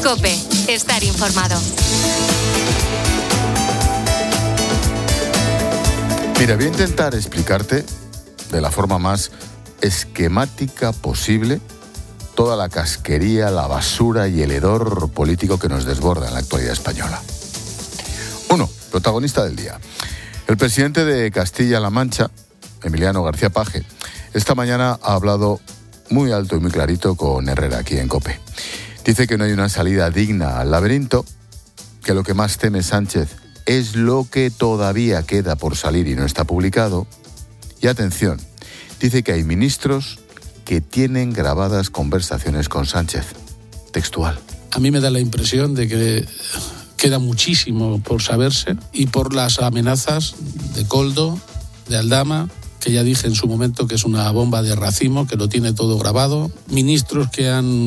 COPE. Estar informado. Mira, voy a intentar explicarte de la forma más esquemática posible toda la casquería, la basura y el hedor político que nos desborda en la actualidad española. 1. Protagonista del día. El presidente de Castilla-La Mancha, Emiliano García Paje, esta mañana ha hablado muy alto y muy clarito con Herrera aquí en COPE. Dice que no hay una salida digna al laberinto, que lo que más teme Sánchez es lo que todavía queda por salir y no está publicado. Y atención, dice que hay ministros que tienen grabadas conversaciones con Sánchez. Textual. A mí me da la impresión de que queda muchísimo por saberse y por las amenazas de Koldo, de Aldama, que ya dije en su momento que es una bomba de racimo, que lo tiene todo grabado. Ministros que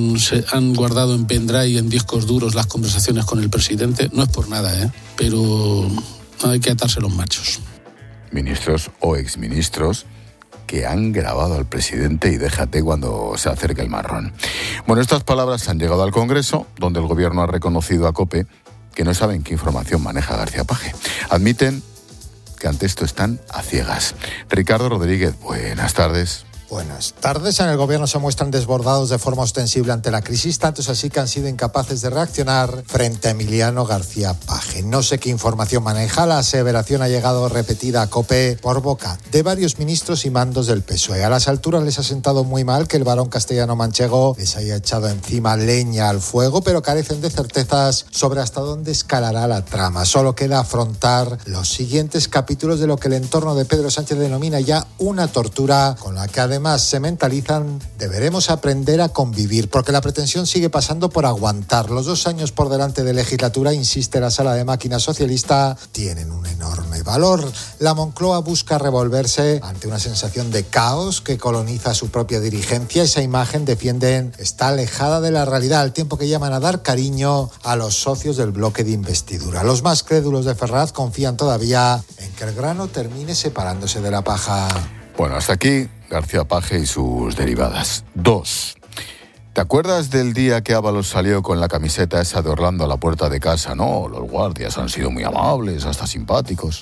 han guardado en pendrive y en discos duros las conversaciones con el presidente. No es por nada, pero hay que atarse los machos. Ministros o exministros que han grabado al presidente y déjate cuando se acerque el marrón. Bueno, estas palabras han llegado al Congreso, donde el Gobierno ha reconocido a COPE que no saben qué información maneja García Paje. Admiten que ante esto están a ciegas. Ricardo Rodríguez, buenas tardes. Buenas tardes. En el Gobierno se muestran desbordados de forma ostensible ante la crisis, tanto es así que han sido incapaces de reaccionar frente a Emiliano García Paje. No sé qué información maneja. La aseveración ha llegado repetida a COPE por boca de varios ministros y mandos del PSOE. A las alturas les ha sentado muy mal que el varón castellano-manchego les haya echado encima leña al fuego, pero carecen de certezas sobre hasta dónde escalará la trama. Solo queda afrontar los siguientes capítulos de lo que el entorno de Pedro Sánchez denomina ya una tortura, con la que además se mentalizan. Deberemos aprender a convivir, porque la pretensión sigue pasando por aguantar. Los 2 años por delante de legislatura, insiste la sala de máquina socialista, tienen un enorme valor. La Moncloa busca revolverse ante una sensación de caos que coloniza su propia dirigencia. Esa imagen, defienden, está alejada de la realidad, al tiempo que llaman a dar cariño a los socios del bloque de investidura. Los más crédulos de Ferraz confían todavía en que el grano termine separándose de la paja. Bueno, hasta aquí García Paje y sus derivadas. 2. ¿Te acuerdas del día que Ábalos salió con la camiseta esa de Orlando a la puerta de casa? No, los guardias han sido muy amables, hasta simpáticos.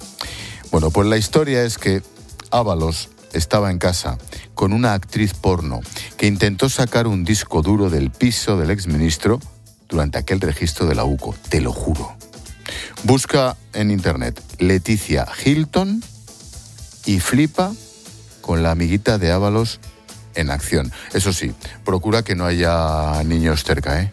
Bueno, pues la historia es que Ábalos estaba en casa con una actriz porno que intentó sacar un disco duro del piso del exministro durante aquel registro de la UCO, te lo juro. Busca en internet Leticia Hilton y flipa con la amiguita de Ábalos en acción. Eso sí, procura que no haya niños cerca,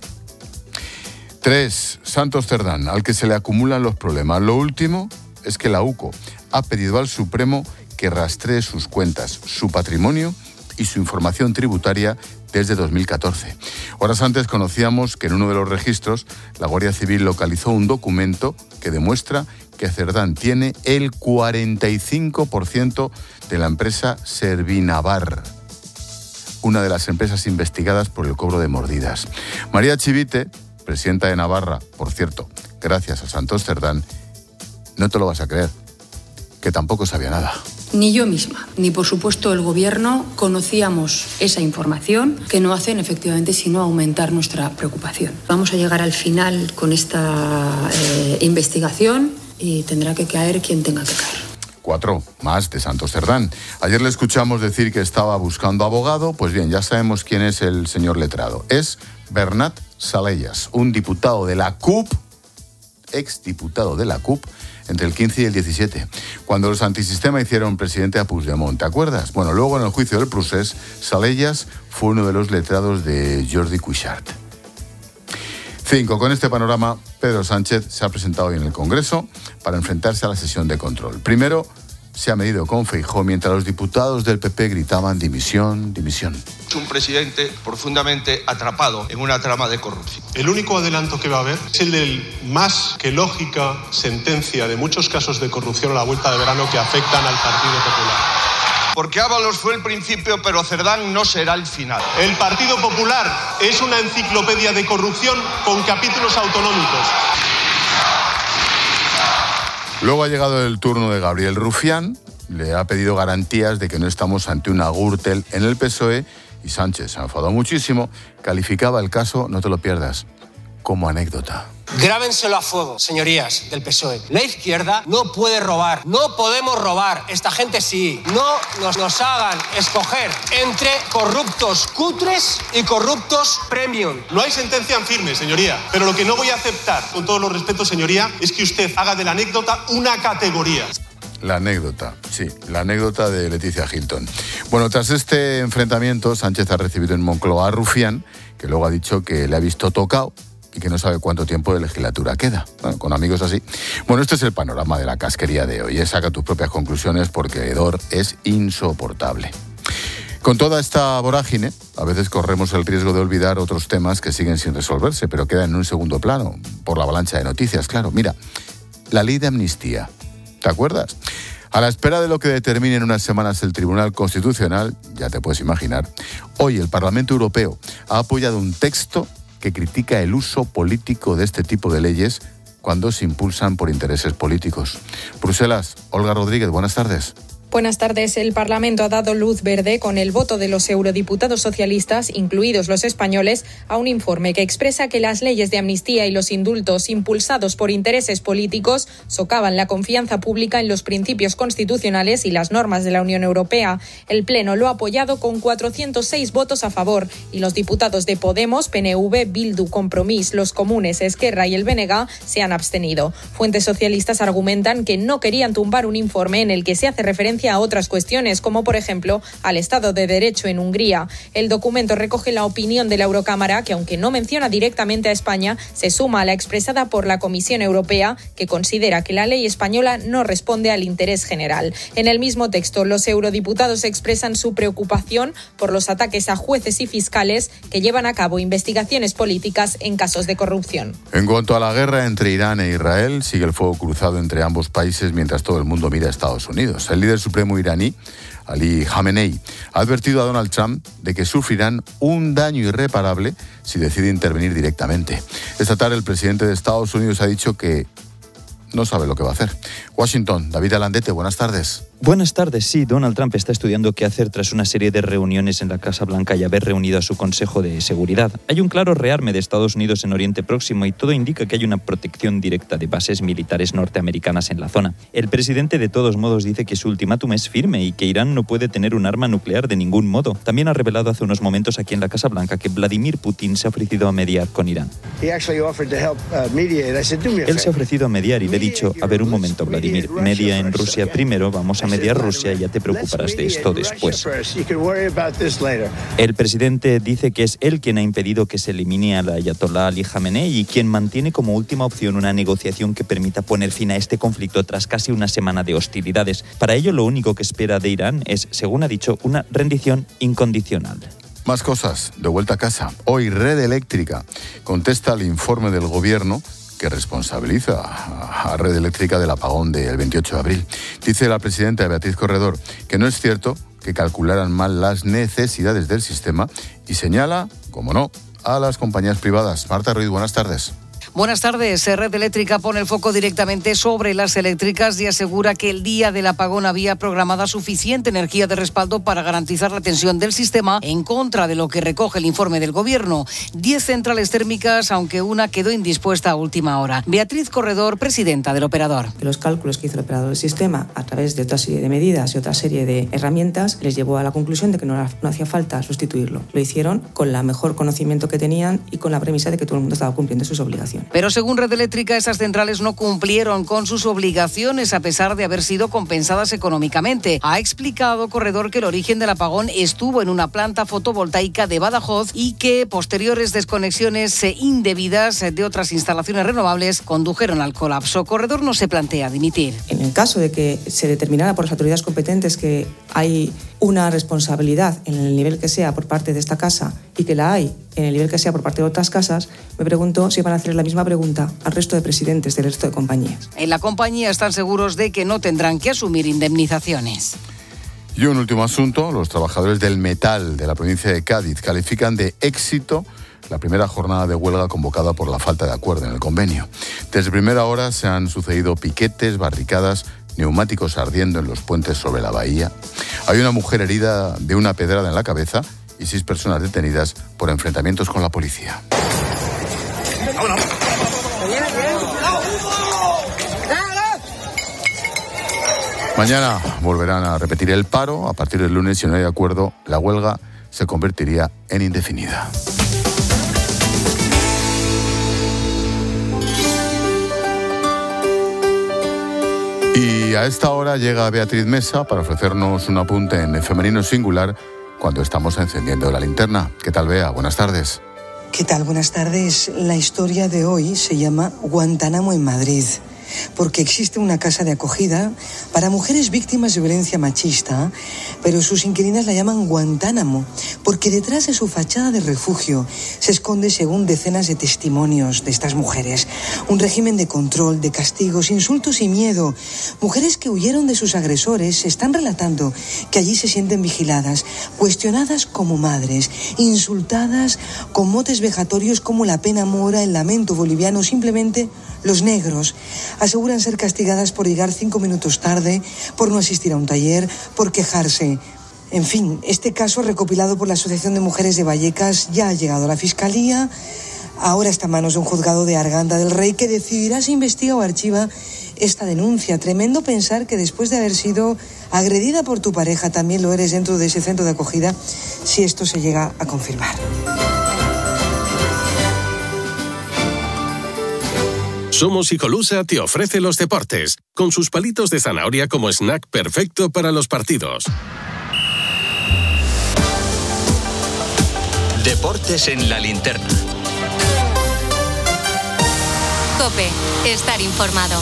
3. Santos Cerdán, al que se le acumulan los problemas. Lo último es que la UCO ha pedido al Supremo que rastree sus cuentas, su patrimonio y su información tributaria desde 2014. Horas antes conocíamos que en uno de los registros la Guardia Civil localizó un documento que demuestra que Cerdán tiene el 45% de la empresa Servinavar, una de las empresas investigadas por el cobro de mordidas. María Chivite, presidenta de Navarra, por cierto, gracias a Santos Cerdán, no te lo vas a creer, que tampoco sabía nada. Ni yo misma, ni por supuesto el Gobierno conocíamos esa información, que no hacen efectivamente sino aumentar nuestra preocupación. Vamos a llegar al final con esta investigación y tendrá que caer quien tenga que caer. 4. Más de Santos Cerdán. Ayer le escuchamos decir que estaba buscando abogado. Pues bien, ya sabemos quién es el señor letrado. Es Bernat Salellas, un diputado de la CUP, exdiputado de la CUP, entre el 15 y el 17, cuando los antisistema hicieron presidente a Puigdemont, ¿te acuerdas? Bueno, luego en el juicio del procés, Salellas fue uno de los letrados de Jordi Cuixart. 5. Con este panorama, Pedro Sánchez se ha presentado hoy en el Congreso para enfrentarse a la sesión de control. Primero, se ha medido con Feijóo mientras los diputados del PP gritaban dimisión, dimisión. Es un presidente profundamente atrapado en una trama de corrupción. El único adelanto que va a haber es el del más que lógica sentencia de muchos casos de corrupción a la vuelta de verano que afectan al Partido Popular. Porque Ábalos fue el principio, pero Cerdán no será el final. El Partido Popular es una enciclopedia de corrupción con capítulos autonómicos. Luego ha llegado el turno de Gabriel Rufián, le ha pedido garantías de que no estamos ante una Gürtel en el PSOE y Sánchez se ha enfadado muchísimo, calificaba el caso, no te lo pierdas, como anécdota. Grábenselo a fuego, señorías del PSOE. La izquierda no puede robar, no podemos robar, esta gente sí. No nos hagan escoger entre corruptos cutres y corruptos premium. No hay sentencia en firme, señoría, pero lo que no voy a aceptar, con todos los respetos, señoría, es que usted haga de la anécdota una categoría. La anécdota, sí, la anécdota de Leticia Hilton. Bueno, tras este enfrentamiento, Sánchez ha recibido en Moncloa a Rufián, que luego ha dicho que le ha visto tocado y que no sabe cuánto tiempo de legislatura queda. Bueno, con amigos así. Bueno, este es el panorama de la casquería de hoy. Saca tus propias conclusiones porque Hedor es insoportable. Con toda esta vorágine, a veces corremos el riesgo de olvidar otros temas que siguen sin resolverse, pero quedan en un segundo plano, por la avalancha de noticias, claro. Mira, la ley de amnistía. ¿Te acuerdas? A la espera de lo que determine en unas semanas el Tribunal Constitucional, ya te puedes imaginar, hoy el Parlamento Europeo ha apoyado un texto que critica el uso político de este tipo de leyes cuando se impulsan por intereses políticos. Bruselas, Olga Rodríguez, buenas tardes. Buenas tardes. El Parlamento ha dado luz verde con el voto de los eurodiputados socialistas, incluidos los españoles, a un informe que expresa que las leyes de amnistía y los indultos impulsados por intereses políticos socavan la confianza pública en los principios constitucionales y las normas de la Unión Europea. El Pleno lo ha apoyado con 406 votos a favor y los diputados de Podemos, PNV, Bildu, Compromís, los Comunes, Esquerra y el BNG se han abstenido. Fuentes socialistas argumentan que no querían tumbar un informe en el que se hace referencia a otras cuestiones, como por ejemplo al Estado de Derecho en Hungría. El documento recoge la opinión de la Eurocámara, que aunque no menciona directamente a España, se suma a la expresada por la Comisión Europea, que considera que la ley española no responde al interés general. En el mismo texto, los eurodiputados expresan su preocupación por los ataques a jueces y fiscales que llevan a cabo investigaciones políticas en casos de corrupción. En cuanto a la guerra entre Irán e Israel, sigue el fuego cruzado entre ambos países mientras todo el mundo mira a Estados Unidos. El líder supremo iraní, Ali Khamenei, ha advertido a Donald Trump de que sufrirán un daño irreparable si decide intervenir directamente. Esta tarde el presidente de Estados Unidos ha dicho que no sabe lo que va a hacer. Washington, David Alandete, buenas tardes. Buenas tardes. Sí, Donald Trump está estudiando qué hacer tras una serie de reuniones en la Casa Blanca y haber reunido a su Consejo de Seguridad. Hay un claro rearme de Estados Unidos en Oriente Próximo y todo indica que hay una protección directa de bases militares norteamericanas en la zona. El presidente de todos modos dice que su ultimátum es firme y que Irán no puede tener un arma nuclear de ningún modo. También ha revelado hace unos momentos aquí en la Casa Blanca que Vladimir Putin se ha ofrecido a mediar con Irán. Él se ha ofrecido a mediar y le he dicho, a ver un momento Vladimir, media en Rusia primero, vamos a mediar Rusia y ya te preocuparás de esto después. El presidente dice que es él quien ha impedido que se elimine al ayatolá Ali Khamenei y quien mantiene como última opción una negociación que permita poner fin a este conflicto tras casi una semana de hostilidades. Para ello, lo único que espera de Irán es, según ha dicho, una rendición incondicional. Más cosas, de vuelta a casa. Hoy Red Eléctrica contesta al informe del gobierno que responsabiliza a Red Eléctrica del apagón del 28 de abril. Dice la presidenta Beatriz Corredor que no es cierto que calcularan mal las necesidades del sistema y señala, como no, a las compañías privadas. Marta Ruiz, buenas tardes. Buenas tardes. Red Eléctrica pone el foco directamente sobre las eléctricas y asegura que el día del apagón había programada suficiente energía de respaldo para garantizar la tensión del sistema, en contra de lo que recoge el informe del Gobierno. 10 centrales térmicas, aunque una quedó indispuesta a última hora. Beatriz Corredor, presidenta del operador. Los cálculos que hizo el operador del sistema a través de otra serie de medidas y otra serie de herramientas les llevó a la conclusión de que no hacía falta sustituirlo. Lo hicieron con el mejor conocimiento que tenían y con la premisa de que todo el mundo estaba cumpliendo sus obligaciones. Pero según Red Eléctrica, esas centrales no cumplieron con sus obligaciones a pesar de haber sido compensadas económicamente. Ha explicado Corredor que el origen del apagón estuvo en una planta fotovoltaica de Badajoz y que posteriores desconexiones indebidas de otras instalaciones renovables condujeron al colapso. Corredor no se plantea dimitir. En el caso de que se determinara por las autoridades competentes que hay una responsabilidad en el nivel que sea por parte de esta casa y que la hay en el nivel que sea por parte de otras casas, me pregunto si van a hacer la misma pregunta al resto de presidentes del resto de compañías. En la compañía están seguros de que no tendrán que asumir indemnizaciones. Y un último asunto, los trabajadores del metal de la provincia de Cádiz califican de éxito la primera jornada de huelga convocada por la falta de acuerdo en el convenio. Desde primera hora se han sucedido piquetes, barricadas, neumáticos ardiendo en los puentes sobre la bahía. Hay una mujer herida de una pedrada en la cabeza y 6 personas detenidas por enfrentamientos con la policía. Mañana volverán a repetir el paro. A partir del lunes, si no hay acuerdo, la huelga se convertiría en indefinida. Y a esta hora llega Beatriz Mesa para ofrecernos un apunte en femenino singular cuando estamos encendiendo la linterna. ¿Qué tal, Bea? Buenas tardes. ¿Qué tal? Buenas tardes. La historia de hoy se llama Guantánamo en Madrid, porque existe una casa de acogida para mujeres víctimas de violencia machista, pero sus inquilinas la llaman Guantánamo, porque detrás de su fachada de refugio se esconde, según decenas de testimonios de estas mujeres, un régimen de control, de castigos, insultos y miedo. Mujeres que huyeron de sus agresores están relatando que allí se sienten vigiladas, cuestionadas como madres, insultadas con motes vejatorios como la pena mora, el lamento boliviano, simplemente los negros. Aseguran ser castigadas por llegar 5 minutos tarde, por no asistir a un taller, por quejarse. En fin, este caso, recopilado por la Asociación de Mujeres de Vallecas, ya ha llegado a la Fiscalía. Ahora está en manos de un juzgado de Arganda del Rey que decidirá si investiga o archiva esta denuncia. Tremendo pensar que después de haber sido agredida por tu pareja, también lo eres dentro de ese centro de acogida, si esto se llega a confirmar. Somos Hijolusa te ofrece los deportes, con sus palitos de zanahoria como snack perfecto para los partidos. Deportes en la linterna. COPE, estar informado.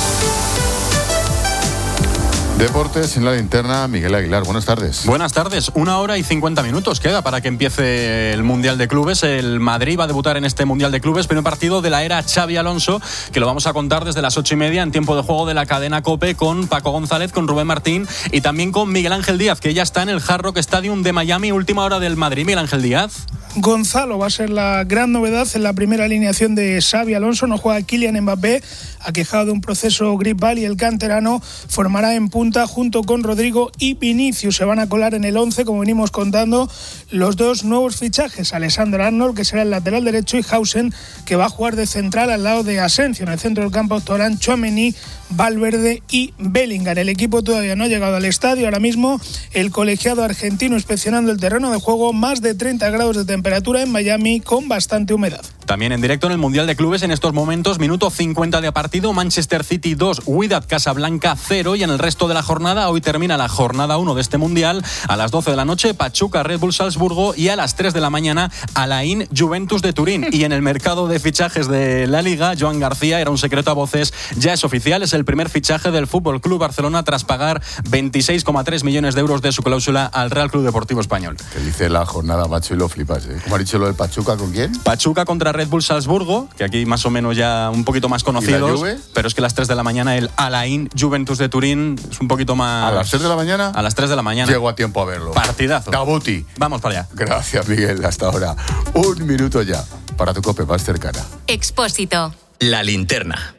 Deportes en la linterna, Miguel Aguilar, buenas tardes. Buenas tardes, 1 hora y 50 minutos queda para que empiece el Mundial de Clubes. El Madrid va a debutar en este Mundial de Clubes, primer partido de la era Xabi Alonso, que lo vamos a contar desde las 8:30 en tiempo de juego de la cadena COPE, con Paco González, con Rubén Martín y también con Miguel Ángel Díaz, que ya está en el Hard Rock Stadium de Miami, última hora del Madrid. Miguel Ángel Díaz. Gonzalo va a ser la gran novedad en la primera alineación de Xabi Alonso. No juega Kylian Mbappé, aquejado de un proceso gripal, y el canterano formará en punta junto con Rodrigo y Vinicius. Se van a colar en el 11, como venimos contando, los dos nuevos fichajes: Alexander Arnold, que será el lateral derecho, y Hausen, que va a jugar de central al lado de Asensio. En el centro del campo actuarán Tchouaméni, Valverde y Bellingham. El equipo todavía no ha llegado al estadio. Ahora mismo el colegiado argentino inspeccionando el terreno de juego. Más de 30 grados de temperatura en Miami, con bastante humedad. También en directo en el Mundial de Clubes en estos momentos, minuto 50 de partido, Manchester City 2, Wydad Casablanca 0, y en el resto de la jornada, hoy termina la jornada 1 de este Mundial, a las 12 de la noche, Pachuca Red Bull Salzburgo, y a las 3 de la mañana, Alain Juventus de Turín. Y en el mercado de fichajes de la Liga, Joan García, era un secreto a voces, ya es oficial, es el primer fichaje del Fútbol Club Barcelona tras pagar 26,3 millones de euros de su cláusula al Real Club Deportivo Español. Que dice la jornada, macho, y lo flipas, ¿eh? ¿Cómo ha dicho lo del Pachuca? ¿Con quién? Pachuca contra Red Bull Salzburgo, que aquí más o menos ya un poquito más conocidos. Pero es que a las 3 de la mañana el Alain Juventus de Turín es un poquito más... ¿A las 3 de la mañana? A las 3 de la mañana. Llego a tiempo a verlo. Partidazo. Dabuti. Vamos para allá. Gracias, Miguel. Hasta ahora. 1 minuto ya para tu COPE más cercana. Expósito. La linterna.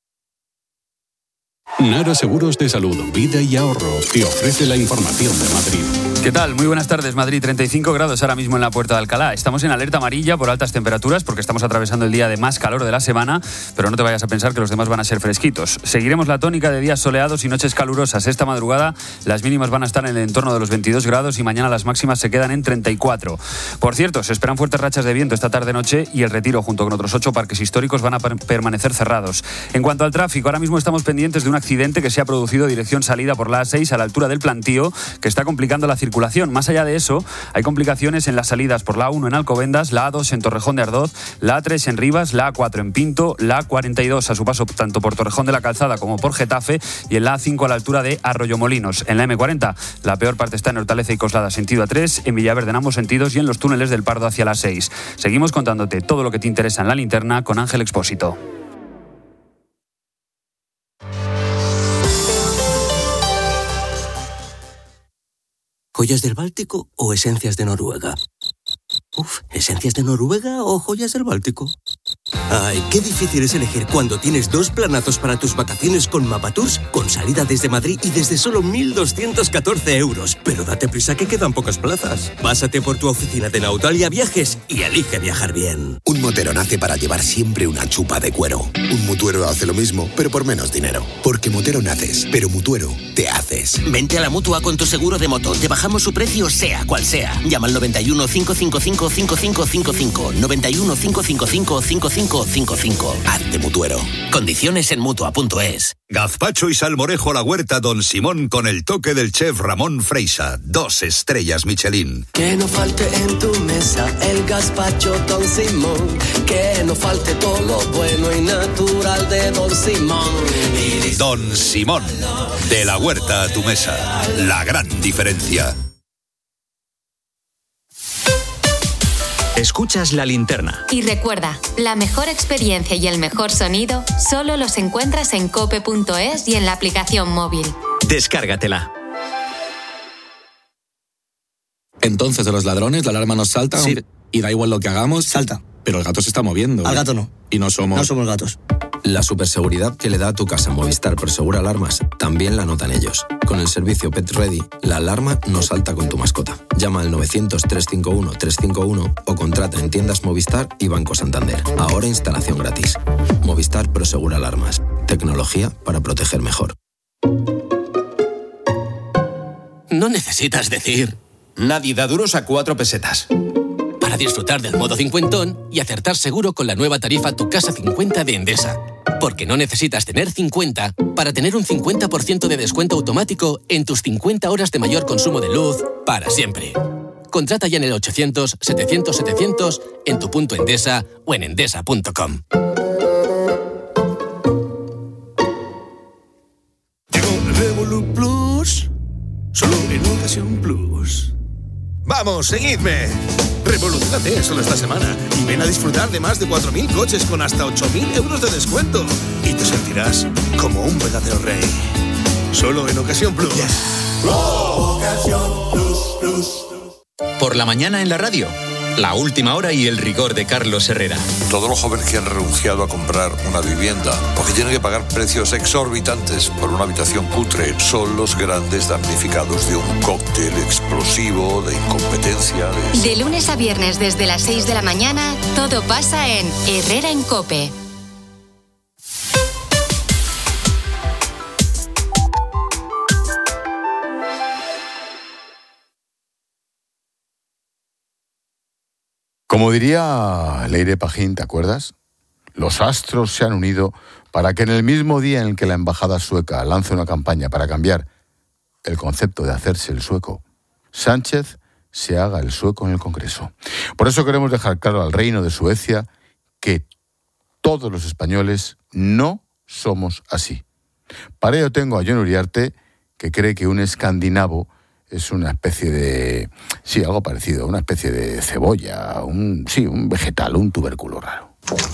Nara Seguros de Salud, Vida y Ahorro te ofrece la información de Madrid. ¿Qué tal? Muy buenas tardes, Madrid. 35 grados ahora mismo en la Puerta de Alcalá. Estamos en alerta amarilla por altas temperaturas porque estamos atravesando el día de más calor de la semana, pero no te vayas a pensar que los demás van a ser fresquitos. Seguiremos la tónica de días soleados y noches calurosas. Esta madrugada las mínimas van a estar en el entorno de los 22 grados y mañana las máximas se quedan en 34. Por cierto, se esperan fuertes rachas de viento esta tarde-noche y el Retiro, junto con otros 8 parques históricos, van a permanecer cerrados. En cuanto al tráfico, ahora mismo estamos pendientes de un accidente que se ha producido dirección salida por la A6 a la altura del Plantío, que está complicando la circulación. Más allá de eso, hay complicaciones en las salidas por la A1 en Alcobendas, la A2 en Torrejón de Ardoz, la A3 en Rivas, la A4 en Pinto, la A42 a su paso tanto por Torrejón de la Calzada como por Getafe, y en la A5 a la altura de Arroyomolinos. En la M40, la peor parte está en Hortaleza y Coslada sentido A3, en Villaverde en ambos sentidos y en los túneles del Pardo hacia la 6. Seguimos contándote todo lo que te interesa en la linterna con Ángel Expósito. ¿Joyas del Báltico o esencias de Noruega? Esencias de Noruega o joyas del Báltico. Ay, qué difícil es elegir cuando tienes 2 planazos para tus vacaciones con Mapatours, con salida desde Madrid y desde solo 1.214 euros. Pero date prisa que quedan pocas plazas. Pásate por tu oficina de Nautalia Viajes y elige viajar bien. Un motero nace para llevar siempre una chupa de cuero. Un mutuero hace lo mismo, pero por menos dinero. Porque motero naces, pero mutuero te haces. Vente a la Mutua con tu seguro de moto. Te bajamos su precio sea cual sea. Llama al 91 555 5555. 91 555 5555. Hazte mutuero. Condiciones en Mutua.es. Gazpacho y salmorejo a la huerta Don Simón con el toque del chef Ramón Freisa. 2 estrellas Michelin. Que no falte en tu mesa el gazpacho Don Simón. Que no falte todo lo bueno y natural de Don Simón. Don Simón. De la huerta a tu mesa. La gran diferencia. Escuchas La Linterna. Y recuerda, la mejor experiencia y el mejor sonido solo los encuentras en cope.es y en la aplicación móvil. Descárgatela. Entonces, de los ladrones, la alarma nos salta. Sí. Y da igual lo que hagamos. Salta. Pero el gato se está moviendo. Al gato no. Y no somos... No somos gatos. La superseguridad que le da a tu casa Movistar Prosegura Alarmas también la notan ellos. Con el servicio Pet Ready, la alarma no salta con tu mascota. Llama al 900-351-351 o contrata en tiendas Movistar y Banco Santander. Ahora instalación gratis. Movistar Prosegura Alarmas. Tecnología para proteger mejor. No necesitas decir... Nadie da duros a 4 pesetas. Para disfrutar del modo cincuentón y acertar seguro con la nueva tarifa Tu Casa 50 de Endesa. Porque no necesitas tener 50 para tener un 50% de descuento automático en tus 50 horas de mayor consumo de luz para siempre. Contrata ya en el 800-700-700 en tu punto Endesa o en endesa.com. Llegó el Revolut Plus, solo en Ocasión Plus. ¡Vamos, seguidme! Revolucionate solo esta semana y ven a disfrutar de más de 4.000 coches con hasta 8.000 euros de descuento. Y te sentirás como un verdadero rey. Solo en Ocasión Plus. Yeah. Ocasión Plus, Plus. Por la mañana en la radio, La Última Hora y el rigor de Carlos Herrera. Todos los jóvenes que han renunciado a comprar una vivienda porque tienen que pagar precios exorbitantes por una habitación cutre son los grandes damnificados de un cóctel explosivo de incompetencia. De lunes a viernes desde las 6 de la mañana, todo pasa en Herrera en COPE. Como diría Leire Pajín, ¿te acuerdas? Los astros se han unido para que en el mismo día en el que la embajada sueca lance una campaña para cambiar el concepto de hacerse el sueco, Sánchez se haga el sueco en el Congreso. Por eso queremos dejar claro al Reino de Suecia que todos los españoles no somos así. Para ello tengo a Jon Uriarte, que cree que un escandinavo es una especie de... sí, algo parecido, una especie de cebolla, un vegetal, un tubérculo raro.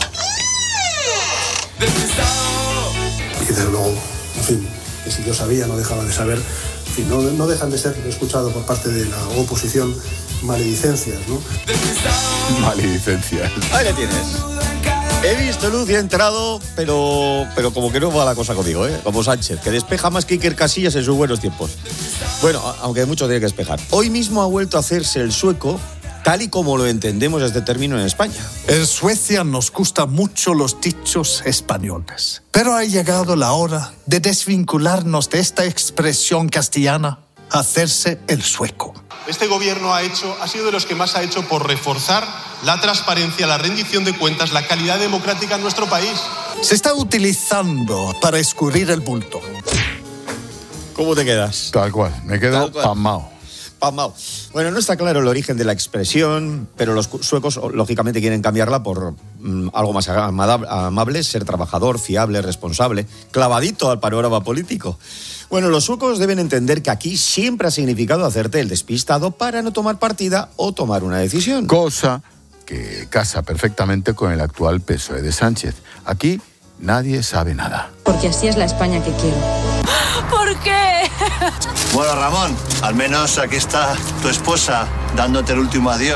Y desde luego, en fin, que si yo sabía, no dejaba de saber, en fin, no dejan de ser escuchado por parte de la oposición maledicencias, ¿no? Maledicencias. Ahí le tienes. He visto luz y he entrado, pero como que no va la cosa conmigo, ¿eh? Como Sánchez, que despeja más que Iker Casillas en sus buenos tiempos. Bueno, aunque mucho tiene que despejar. Hoy mismo ha vuelto a hacerse el sueco, tal y como lo entendemos este término en España. En Suecia nos gustan mucho los dichos españoles, pero ha llegado la hora de desvincularnos de esta expresión castellana, hacerse el sueco. Este gobierno ha sido de los que más ha hecho por reforzar la transparencia, la rendición de cuentas, la calidad democrática en nuestro país. Se está utilizando para escurrir el bulto. ¿Cómo te quedas? Tal cual, me quedo pasmao. Bueno, no está claro el origen de la expresión, pero los suecos lógicamente quieren cambiarla por algo más amable, ser trabajador, fiable, responsable, clavadito al panorama político. Bueno, los suecos deben entender que aquí siempre ha significado hacerte el despistado para no tomar partida o tomar una decisión. Cosa que casa perfectamente con el actual PSOE de Sánchez. Aquí nadie sabe nada. Porque así es la España que quiero. ¿Por qué? Bueno, Ramón, al menos aquí está tu esposa dándote el último adiós.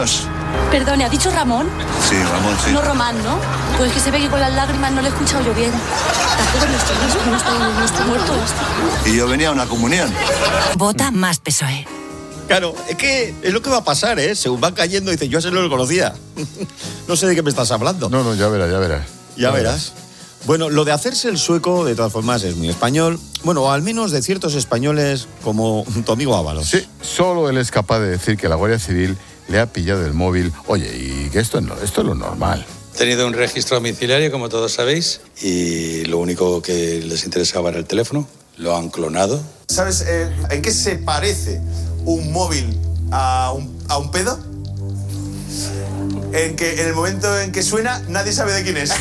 Perdone, ¿ha dicho Ramón? Sí, Ramón, sí. No Román, ¿no? Pues es que se ve que con las lágrimas no le he escuchado yo bien. Tampoco no estoy muerto. Y yo venía a una comunión. Vota más PSOE. Claro, es que es lo que va a pasar, ¿eh? Según van cayendo, dicen, yo a ese no lo conocía. No sé de qué me estás hablando. No, ya verás. Ya verás. Bueno, lo de hacerse el sueco, de todas formas, es muy español. Bueno, o al menos de ciertos españoles como tu amigo Ábalos. Sí, solo él es capaz de decir que la Guardia Civil le ha pillado el móvil. Oye, y que esto es lo normal. He tenido un registro domiciliario, como todos sabéis, y lo único que les interesaba era el teléfono. Lo han clonado. ¿Sabes en qué se parece un móvil a un pedo? En que en el momento en que suena, nadie sabe de quién es.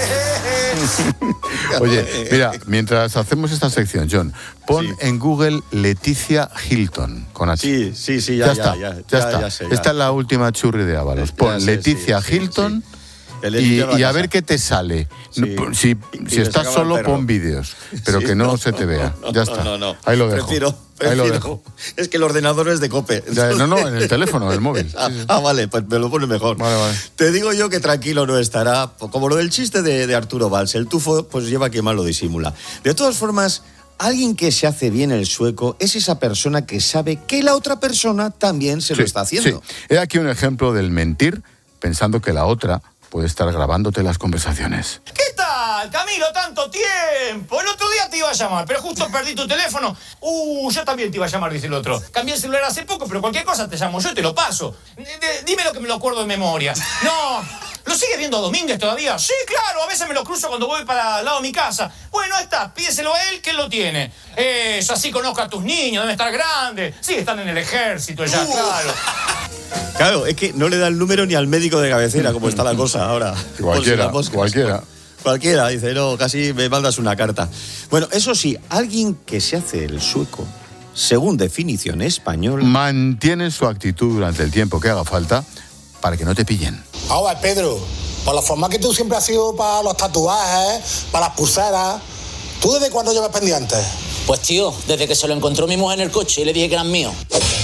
Oye, mira, mientras hacemos esta sección, John, pon en Google Leticia Hilton, con H. Sí, ya está. sé, Esta es la última churri de Ábalos. Pon Leticia Hilton. Y a ver qué te sale. Si estás solo, pon vídeos, pero que no se te vea. Ya está. No. Ahí lo dejo. Prefiero. Ahí lo dejo. Es que el ordenador es de COPE. No, en el teléfono, en el móvil. Vale, pues me lo pone mejor. Vale. Te digo yo que tranquilo no estará. Como lo del chiste de Arturo Valls. El tufo, pues lleva quien más lo disimula. De todas formas, alguien que se hace bien el sueco es esa persona que sabe que la otra persona también se lo está haciendo. Sí. He aquí un ejemplo del mentir pensando que la otra puede estar grabándote las conversaciones. ¿Qué tal, Camilo? Tanto tiempo. El otro día te iba a llamar, pero justo perdí tu teléfono. Yo también te iba a llamar, dice el otro. Cambié el celular hace poco, pero cualquier cosa te llamo yo y te lo paso. Dime lo que me lo acuerdo de memoria. No, ¿lo sigues viendo a Domínguez todavía? Sí, claro, a veces me lo cruzo cuando voy para el lado de mi casa. Bueno, ahí está, pídeselo a él, que él lo tiene. Eso, así conozco a tus niños, deben estar grandes. Sí, están en el ejército ya, claro. Claro, es que no le da el número ni al médico de cabecera, como está la cosa ahora. Cualquiera, dice, no, casi me mandas una carta. Bueno, eso sí, alguien que se hace el sueco, según definición española, mantiene su actitud durante el tiempo que haga falta para que no te pillen. Ahora, Pedro, por la forma que tú siempre has sido para los tatuajes, para las pulseras, ¿tú desde cuándo llevas pendientes? Pues tío, desde que se lo encontró mi mujer en el coche y le dije que eran míos.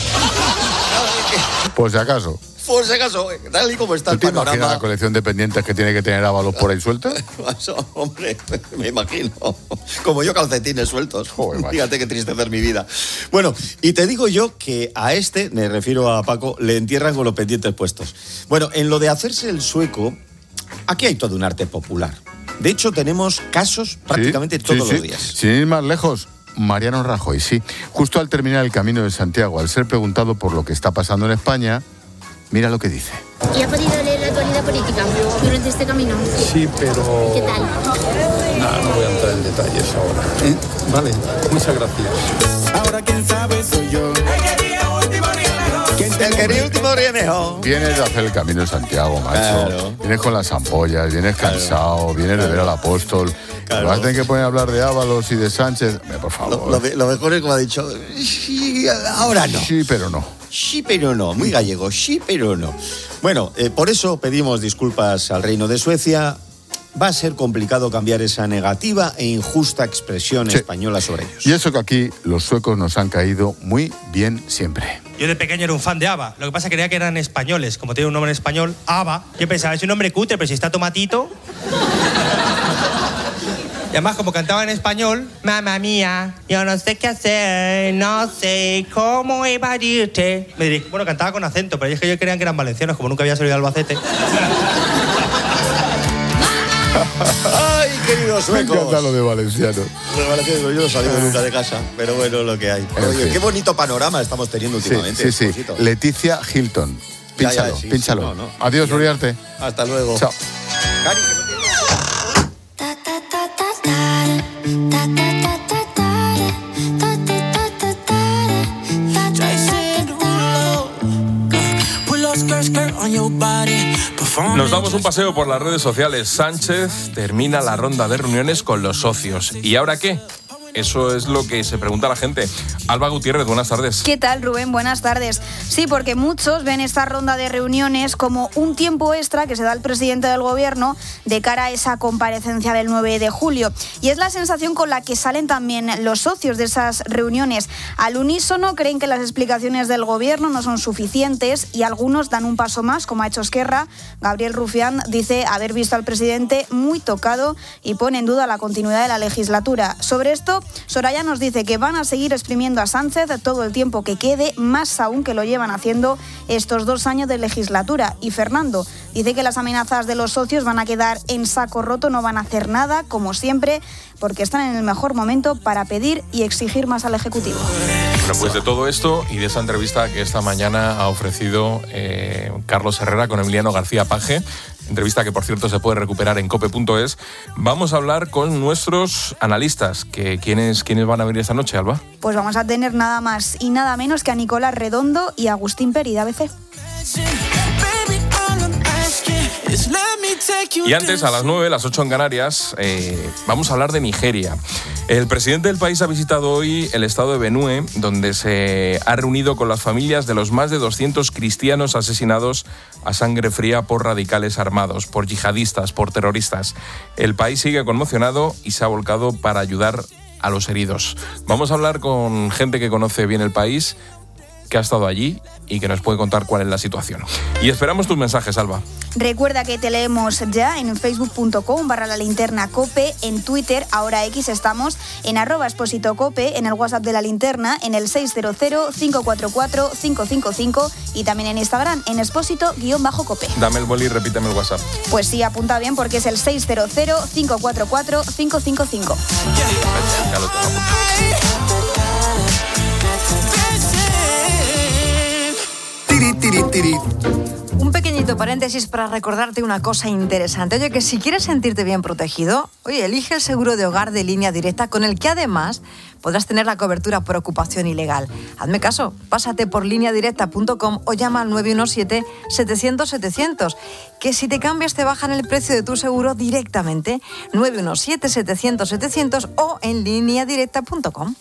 Por si acaso, tal y como está el panorama. ¿Tú te imaginas la colección de pendientes que tiene que tener Ábalos por ahí suelta? Hombre, me imagino. Como yo, calcetines sueltos. Joder, fíjate qué triste hacer mi vida. Bueno, y te digo yo que a este, me refiero a Paco, le entierran con los pendientes puestos. Bueno, en lo de hacerse el sueco, aquí hay todo un arte popular. De hecho, tenemos casos prácticamente todos los días. Sin ir más lejos, Mariano Rajoy, sí. Justo al terminar el Camino de Santiago, al ser preguntado por lo que está pasando en España, mira lo que dice. ¿Y ha podido leer la actualidad política durante este camino? Sí, pero... ¿Qué tal? No voy a entrar en detalles ahora. Vale, muchas gracias. Ahora quién sabe soy yo. El querido último ríe mejor. Vienes de hacer el Camino de Santiago, macho. Claro. Vienes con las ampollas, vienes cansado, vienes de ver al apóstol. Claro. Vas a tener que poner a hablar de Ábalos y de Sánchez. Por favor. Lo mejor es como ha dicho, sí, ahora no. Sí, pero no. Sí, pero no. Muy gallego, sí, pero no. Bueno, por eso pedimos disculpas al Reino de Suecia. Va a ser complicado cambiar esa negativa e injusta expresión española sobre ellos. Y eso que aquí los suecos nos han caído muy bien siempre. Yo de pequeño era un fan de ABBA. Lo que pasa es que creía que eran españoles. Como tiene un nombre en español, ABBA. Yo pensaba, es un nombre cutre, pero si está Tomatito... Y además, como cantaba en español, mamá mía, yo no sé qué hacer, no sé cómo evadirte. Me diréis, bueno, cantaba con acento, pero es que yo creía que eran valencianos, como nunca había salido de Albacete. ¡Ay, queridos suecos! Me encanta lo de valenciano. Yo no salgo nunca de casa, pero bueno, lo que hay. Oye, qué bonito panorama estamos teniendo últimamente. Sí. Leticia Hilton. Pínchalo. No. Adiós, Uriarte. Hasta luego. Chao. Cari, que no tiene... Nos damos un paseo por las redes sociales. Sánchez termina la ronda de reuniones con los socios. ¿Y ahora qué? Eso es lo que se pregunta la gente. Alba Gutiérrez, buenas tardes. ¿Qué tal, Rubén? Buenas tardes. Sí, porque muchos ven esta ronda de reuniones como un tiempo extra que se da al presidente del gobierno de cara a esa comparecencia del 9 de julio. Y es la sensación con la que salen también los socios de esas reuniones. Al unísono creen que las explicaciones del gobierno no son suficientes y algunos dan un paso más, como ha hecho Esquerra. Gabriel Rufián dice haber visto al presidente muy tocado y pone en duda la continuidad de la legislatura. Sobre esto, Soraya nos dice que van a seguir exprimiendo a Sánchez todo el tiempo que quede, más aún que lo llevan haciendo estos 2 años de legislatura. Y Fernando dice que las amenazas de los socios van a quedar en saco roto, no van a hacer nada, como siempre, porque están en el mejor momento para pedir y exigir más al Ejecutivo. Bueno, pues de todo esto y de esa entrevista que esta mañana ha ofrecido Carlos Herrera con Emiliano García Paje, entrevista que por cierto se puede recuperar en cope.es, vamos a hablar con nuestros analistas. ¿Quiénes van a venir esta noche, Alba? Pues vamos a tener nada más y nada menos que a Nicolás Redondo y Agustín Peri de ABC. Y antes, a las 9, las 8 en Canarias, vamos a hablar de Nigeria. El presidente del país ha visitado hoy el estado de Benue, donde se ha reunido con las familias de los más de 200 cristianos asesinados a sangre fría por radicales armados, por yihadistas, por terroristas. El país sigue conmocionado y se ha volcado para ayudar a los heridos. Vamos a hablar con gente que conoce bien el país, que ha estado allí y que nos puede contar cuál es la situación. Y esperamos tus mensajes, Alba. Recuerda que te leemos ya en facebook.com/lalinternacope, en Twitter, ahora X estamos, en @expositocope, en el WhatsApp de La Linterna, en el 600-544-555 y también en Instagram, en expósito_cope. Dame el boli y repíteme el WhatsApp. Pues sí, apunta bien porque es el 600-544-555. Ya lo tengo apuntado. Un pequeñito paréntesis para recordarte una cosa interesante. Oye, que si quieres sentirte bien protegido, elige el seguro de hogar de Línea Directa, con el que además podrás tener la cobertura por ocupación ilegal. Hazme caso, pásate por lineadirecta.com o llama al 917-700-700, que si te cambias te bajan el precio de tu seguro directamente. 917-700-700 o en lineadirecta.com.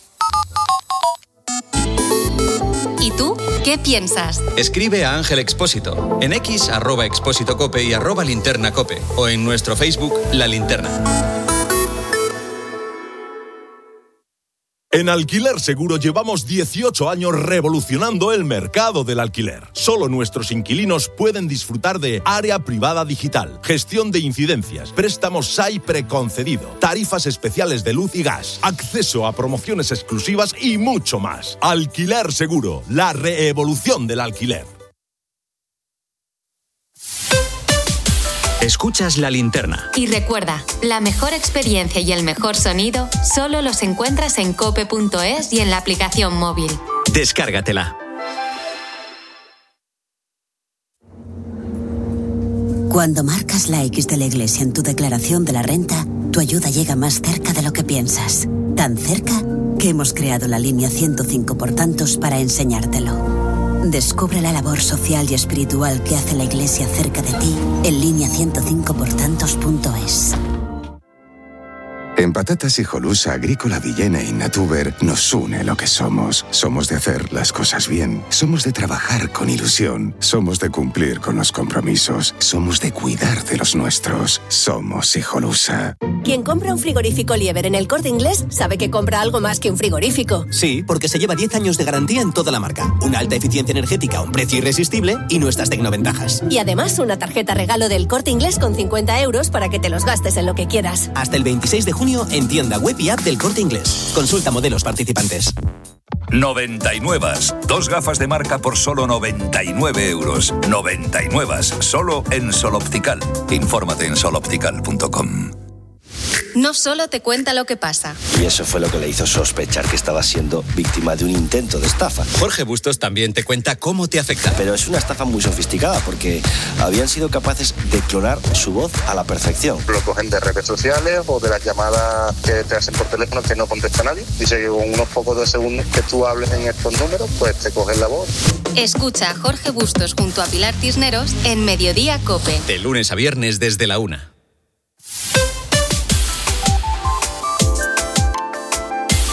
¿Y tú qué piensas? Escribe a Ángel Expósito en X @expósitocope y @linternacope o en nuestro Facebook La Linterna. En Alquiler Seguro llevamos 18 años revolucionando el mercado del alquiler. Solo nuestros inquilinos pueden disfrutar de área privada digital, gestión de incidencias, préstamos SAI preconcedido, tarifas especiales de luz y gas, acceso a promociones exclusivas y mucho más. Alquiler Seguro, la reevolución del alquiler. Escuchas La Linterna. Y recuerda, la mejor experiencia y el mejor sonido solo los encuentras en cope.es y en la aplicación móvil. Descárgatela. Cuando marcas la X de la Iglesia en tu declaración de la renta, tu ayuda llega más cerca de lo que piensas. Tan cerca que hemos creado la línea 105 por tantos para enseñártelo. Descubre la labor social y espiritual que hace la Iglesia cerca de ti en línea105portantos.es. En Patatas Hijolusa, Agrícola Villena y Natuber nos une lo que somos. Somos de hacer las cosas bien. Somos de trabajar con ilusión. Somos de cumplir con los compromisos. Somos de cuidar de los nuestros. Somos Hijolusa. Quien compra un frigorífico Lieber en El Corte Inglés sabe que compra algo más que un frigorífico. Sí, porque se lleva 10 años de garantía en toda la marca, una alta eficiencia energética a un precio irresistible y nuestras tecnoventajas. Y además una tarjeta regalo del Corte Inglés con 50 euros para que te los gastes en lo que quieras. Hasta el 26 de junio en tienda web y app del Corte Inglés. Consulta modelos participantes. 99. 2 gafas de marca por solo 99 euros. 99. Solo en Sol Optical. Infórmate en soloptical.com. No solo te cuenta lo que pasa. Y eso fue lo que le hizo sospechar que estaba siendo víctima de un intento de estafa. Jorge Bustos también te cuenta cómo te afecta. Pero es una estafa muy sofisticada porque habían sido capaces de clonar su voz a la perfección. Lo cogen de redes sociales o de las llamadas que te hacen por teléfono que no contesta nadie. Dice que con unos pocos de segundos que tú hables en estos números, pues te cogen la voz. Escucha a Jorge Bustos junto a Pilar Cisneros en Mediodía Cope. De lunes a viernes desde la 1.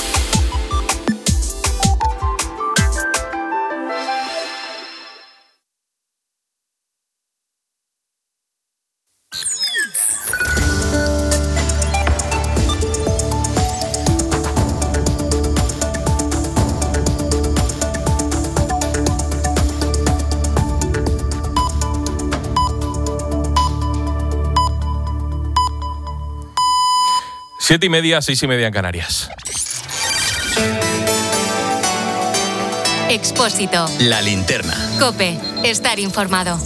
7:30, 6:30 en Canarias. Expósito. La linterna. COPE. Estar informado.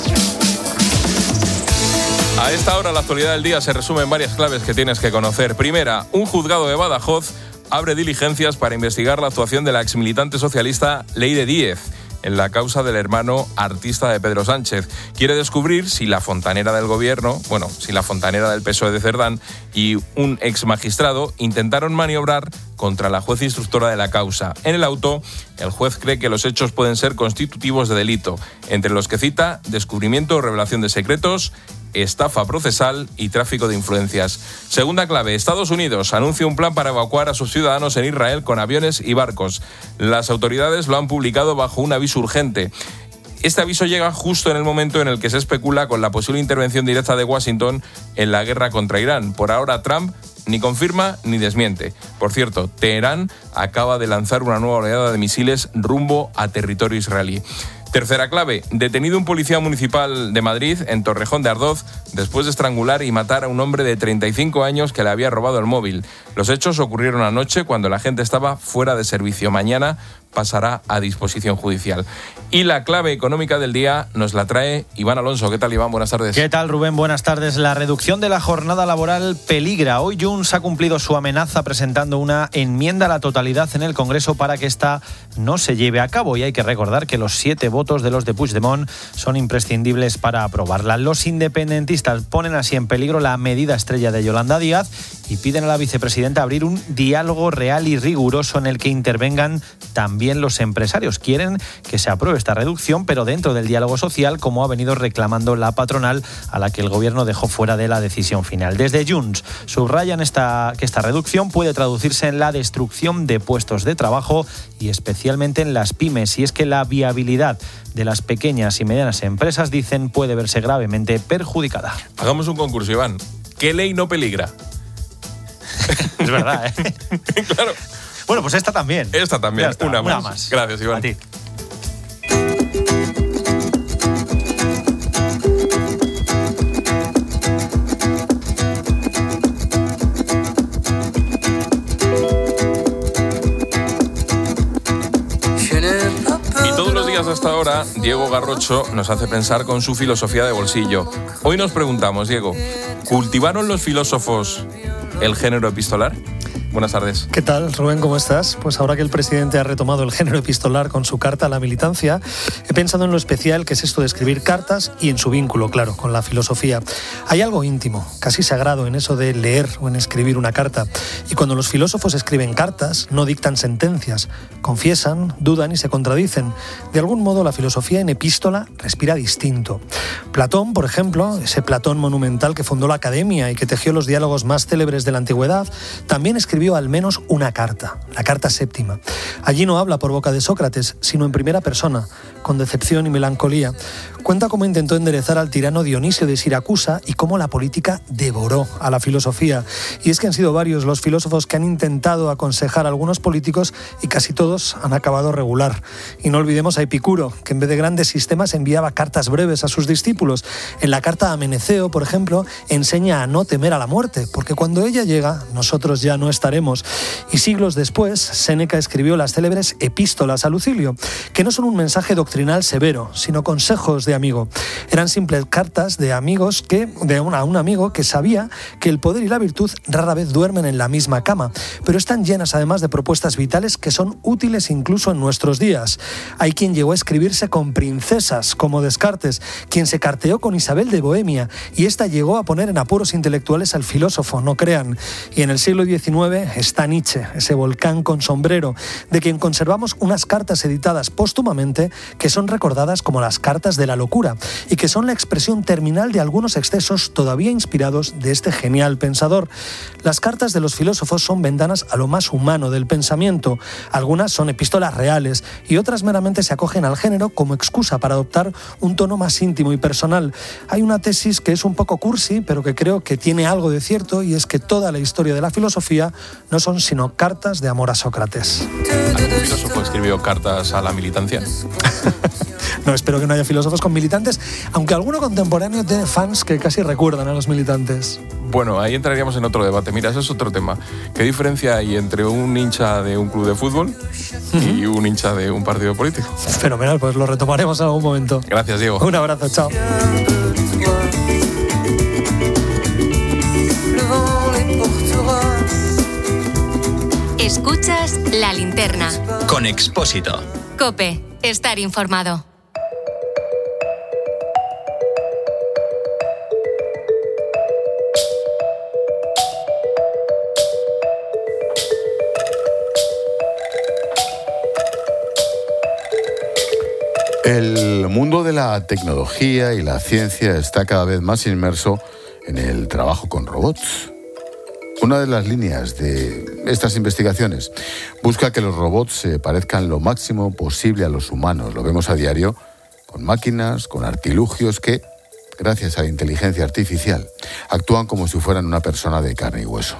A esta hora la actualidad del día se resume en varias claves que tienes que conocer. Primera, un juzgado de Badajoz abre diligencias para investigar la actuación de la exmilitante socialista Leire Díez en la causa del hermano artista de Pedro Sánchez. Quiere descubrir si la fontanera del gobierno, si la fontanera del PSOE de Cerdán y un exmagistrado intentaron maniobrar contra la juez instructora de la causa. En el auto, el juez cree que los hechos pueden ser constitutivos de delito, entre los que cita descubrimiento o revelación de secretos, estafa procesal y tráfico de influencias. Segunda clave, Estados Unidos anuncia un plan para evacuar a sus ciudadanos en Israel con aviones y barcos. Las autoridades lo han publicado bajo un aviso urgente. Este aviso llega justo en el momento en el que se especula con la posible intervención directa de Washington en la guerra contra Irán. Por ahora, Trump ni confirma ni desmiente. Por cierto, Teherán acaba de lanzar una nueva oleada de misiles rumbo a territorio israelí. Tercera clave, detenido un policía municipal de Madrid, en Torrejón de Ardoz, después de estrangular y matar a un hombre de 35 años que le había robado el móvil. Los hechos ocurrieron anoche cuando la gente estaba fuera de servicio. Mañana pasará a disposición judicial. Y la clave económica del día nos la trae Iván Alonso. ¿Qué tal, Iván? Buenas tardes. ¿Qué tal, Rubén? Buenas tardes. La reducción de la jornada laboral peligra. Hoy Junts ha cumplido su amenaza presentando una enmienda a la totalidad en el Congreso para que esta no se lleve a cabo. Y hay que recordar que los 7 votos de los de Puigdemont son imprescindibles para aprobarla. Los independentistas ponen así en peligro la medida estrella de Yolanda Díaz y piden a la vicepresidenta abrir un diálogo real y riguroso en el que intervengan también los empresarios. Quieren que se apruebe esta reducción, pero dentro del diálogo social, como ha venido reclamando la patronal, a la que el gobierno dejó fuera de la decisión final. Desde Junts subrayan que esta reducción puede traducirse en la destrucción de puestos de trabajo y especialmente en las pymes, y es que la viabilidad de las pequeñas y medianas empresas, dicen, puede verse gravemente perjudicada. Hagamos un concurso, Iván. ¿Qué ley no peligra? Es verdad, ¿eh? Claro. Bueno, pues esta también. Esta también, está, una más. Gracias, Iván. A ti. Hasta ahora, Diego Garrocho nos hace pensar con su filosofía de bolsillo. Hoy nos preguntamos, Diego, ¿cultivaron los filósofos el género epistolar? Buenas tardes. ¿Qué tal, Rubén? ¿Cómo estás? Pues ahora que el presidente ha retomado el género epistolar con su carta a la militancia, he pensado en lo especial que es esto de escribir cartas y en su vínculo, claro, con la filosofía. Hay algo íntimo, casi sagrado, en eso de leer o en escribir una carta. Y cuando los filósofos escriben cartas, no dictan sentencias, confiesan, dudan y se contradicen. De algún modo, la filosofía en epístola respira distinto. Platón, por ejemplo, ese Platón monumental que fundó la academia y que tejió los diálogos más célebres de la antigüedad, también escribió al menos una carta, la carta séptima. Allí no habla por boca de Sócrates, sino en primera persona, con decepción y melancolía. Cuenta cómo intentó enderezar al tirano Dionisio de Siracusa y cómo la política devoró a la filosofía. Y es que han sido varios los filósofos que han intentado aconsejar a algunos políticos y casi todos han acabado regular. Y no olvidemos a Epicuro, que en vez de grandes sistemas enviaba cartas breves a sus discípulos. En la carta a Meneceo, por ejemplo, enseña a no temer a la muerte, porque cuando ella llega, nosotros ya no estaremos. Y siglos después, Séneca escribió las célebres epístolas a Lucilio, que no son un mensaje doctrinal severo, sino consejos de amigo. Eran simples cartas de amigos a un amigo que sabía que el poder y la virtud rara vez duermen en la misma cama, pero están llenas además de propuestas vitales que son útiles incluso en nuestros días. Hay quien llegó a escribirse con princesas, como Descartes, quien se carteó con Isabel de Bohemia, y esta llegó a poner en apuros intelectuales al filósofo, no crean. Y en el siglo XIX está Nietzsche, ese volcán con sombrero, de quien conservamos unas cartas editadas póstumamente que son recordadas como las cartas de la locura y que son la expresión terminal de algunos excesos todavía inspirados de este genial pensador. Las cartas de los filósofos son ventanas a lo más humano del pensamiento. Algunas son epístolas reales y otras meramente se acogen al género como excusa para adoptar un tono más íntimo y personal. Hay una tesis que es un poco cursi, pero que creo que tiene algo de cierto, y es que toda la historia de la filosofía no son sino cartas de amor a Sócrates. ¿Algún filósofo escribió cartas a la militancia? No, espero que no haya filósofos con militantes, aunque alguno contemporáneo tiene fans que casi recuerdan a los militantes. Bueno, ahí entraríamos en otro debate. Mira, ese es otro tema. ¿Qué diferencia hay entre un hincha de un club de fútbol y un hincha de un partido político? Fenomenal, pues lo retomaremos en algún momento. Gracias, Diego. Un abrazo, chao. Escuchas La Linterna. Con Expósito. COPE. Estar informado. El mundo de la tecnología y la ciencia está cada vez más inmerso en el trabajo con robots. Una de las líneas de estas investigaciones busca que los robots se parezcan lo máximo posible a los humanos. Lo vemos a diario con máquinas, con artilugios que, gracias a la inteligencia artificial, actúan como si fueran una persona de carne y hueso.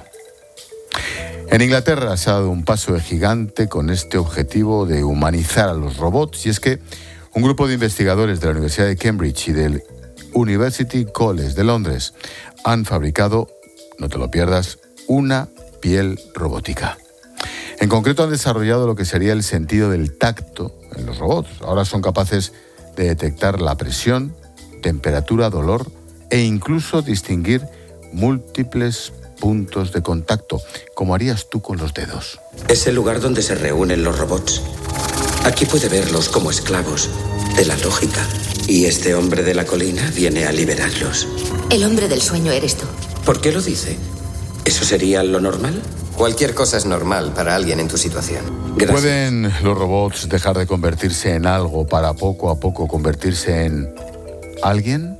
En Inglaterra se ha dado un paso de gigante con este objetivo de humanizar a los robots, y es que un grupo de investigadores de la Universidad de Cambridge y del University College de Londres han fabricado, no te lo pierdas, una piel robótica. En concreto han desarrollado lo que sería el sentido del tacto en los robots. Ahora son capaces de detectar la presión, temperatura, dolor e incluso distinguir múltiples puntos de contacto, como harías tú con los dedos. Es el lugar donde se reúnen los robots. Aquí puede verlos como esclavos de la lógica. Y este hombre de la colina viene a liberarlos. El hombre del sueño eres tú. ¿Por qué lo dice? ¿Eso sería lo normal? Cualquier cosa es normal para alguien en tu situación. Gracias. ¿Pueden los robots dejar de convertirse en algo para poco a poco convertirse en alguien?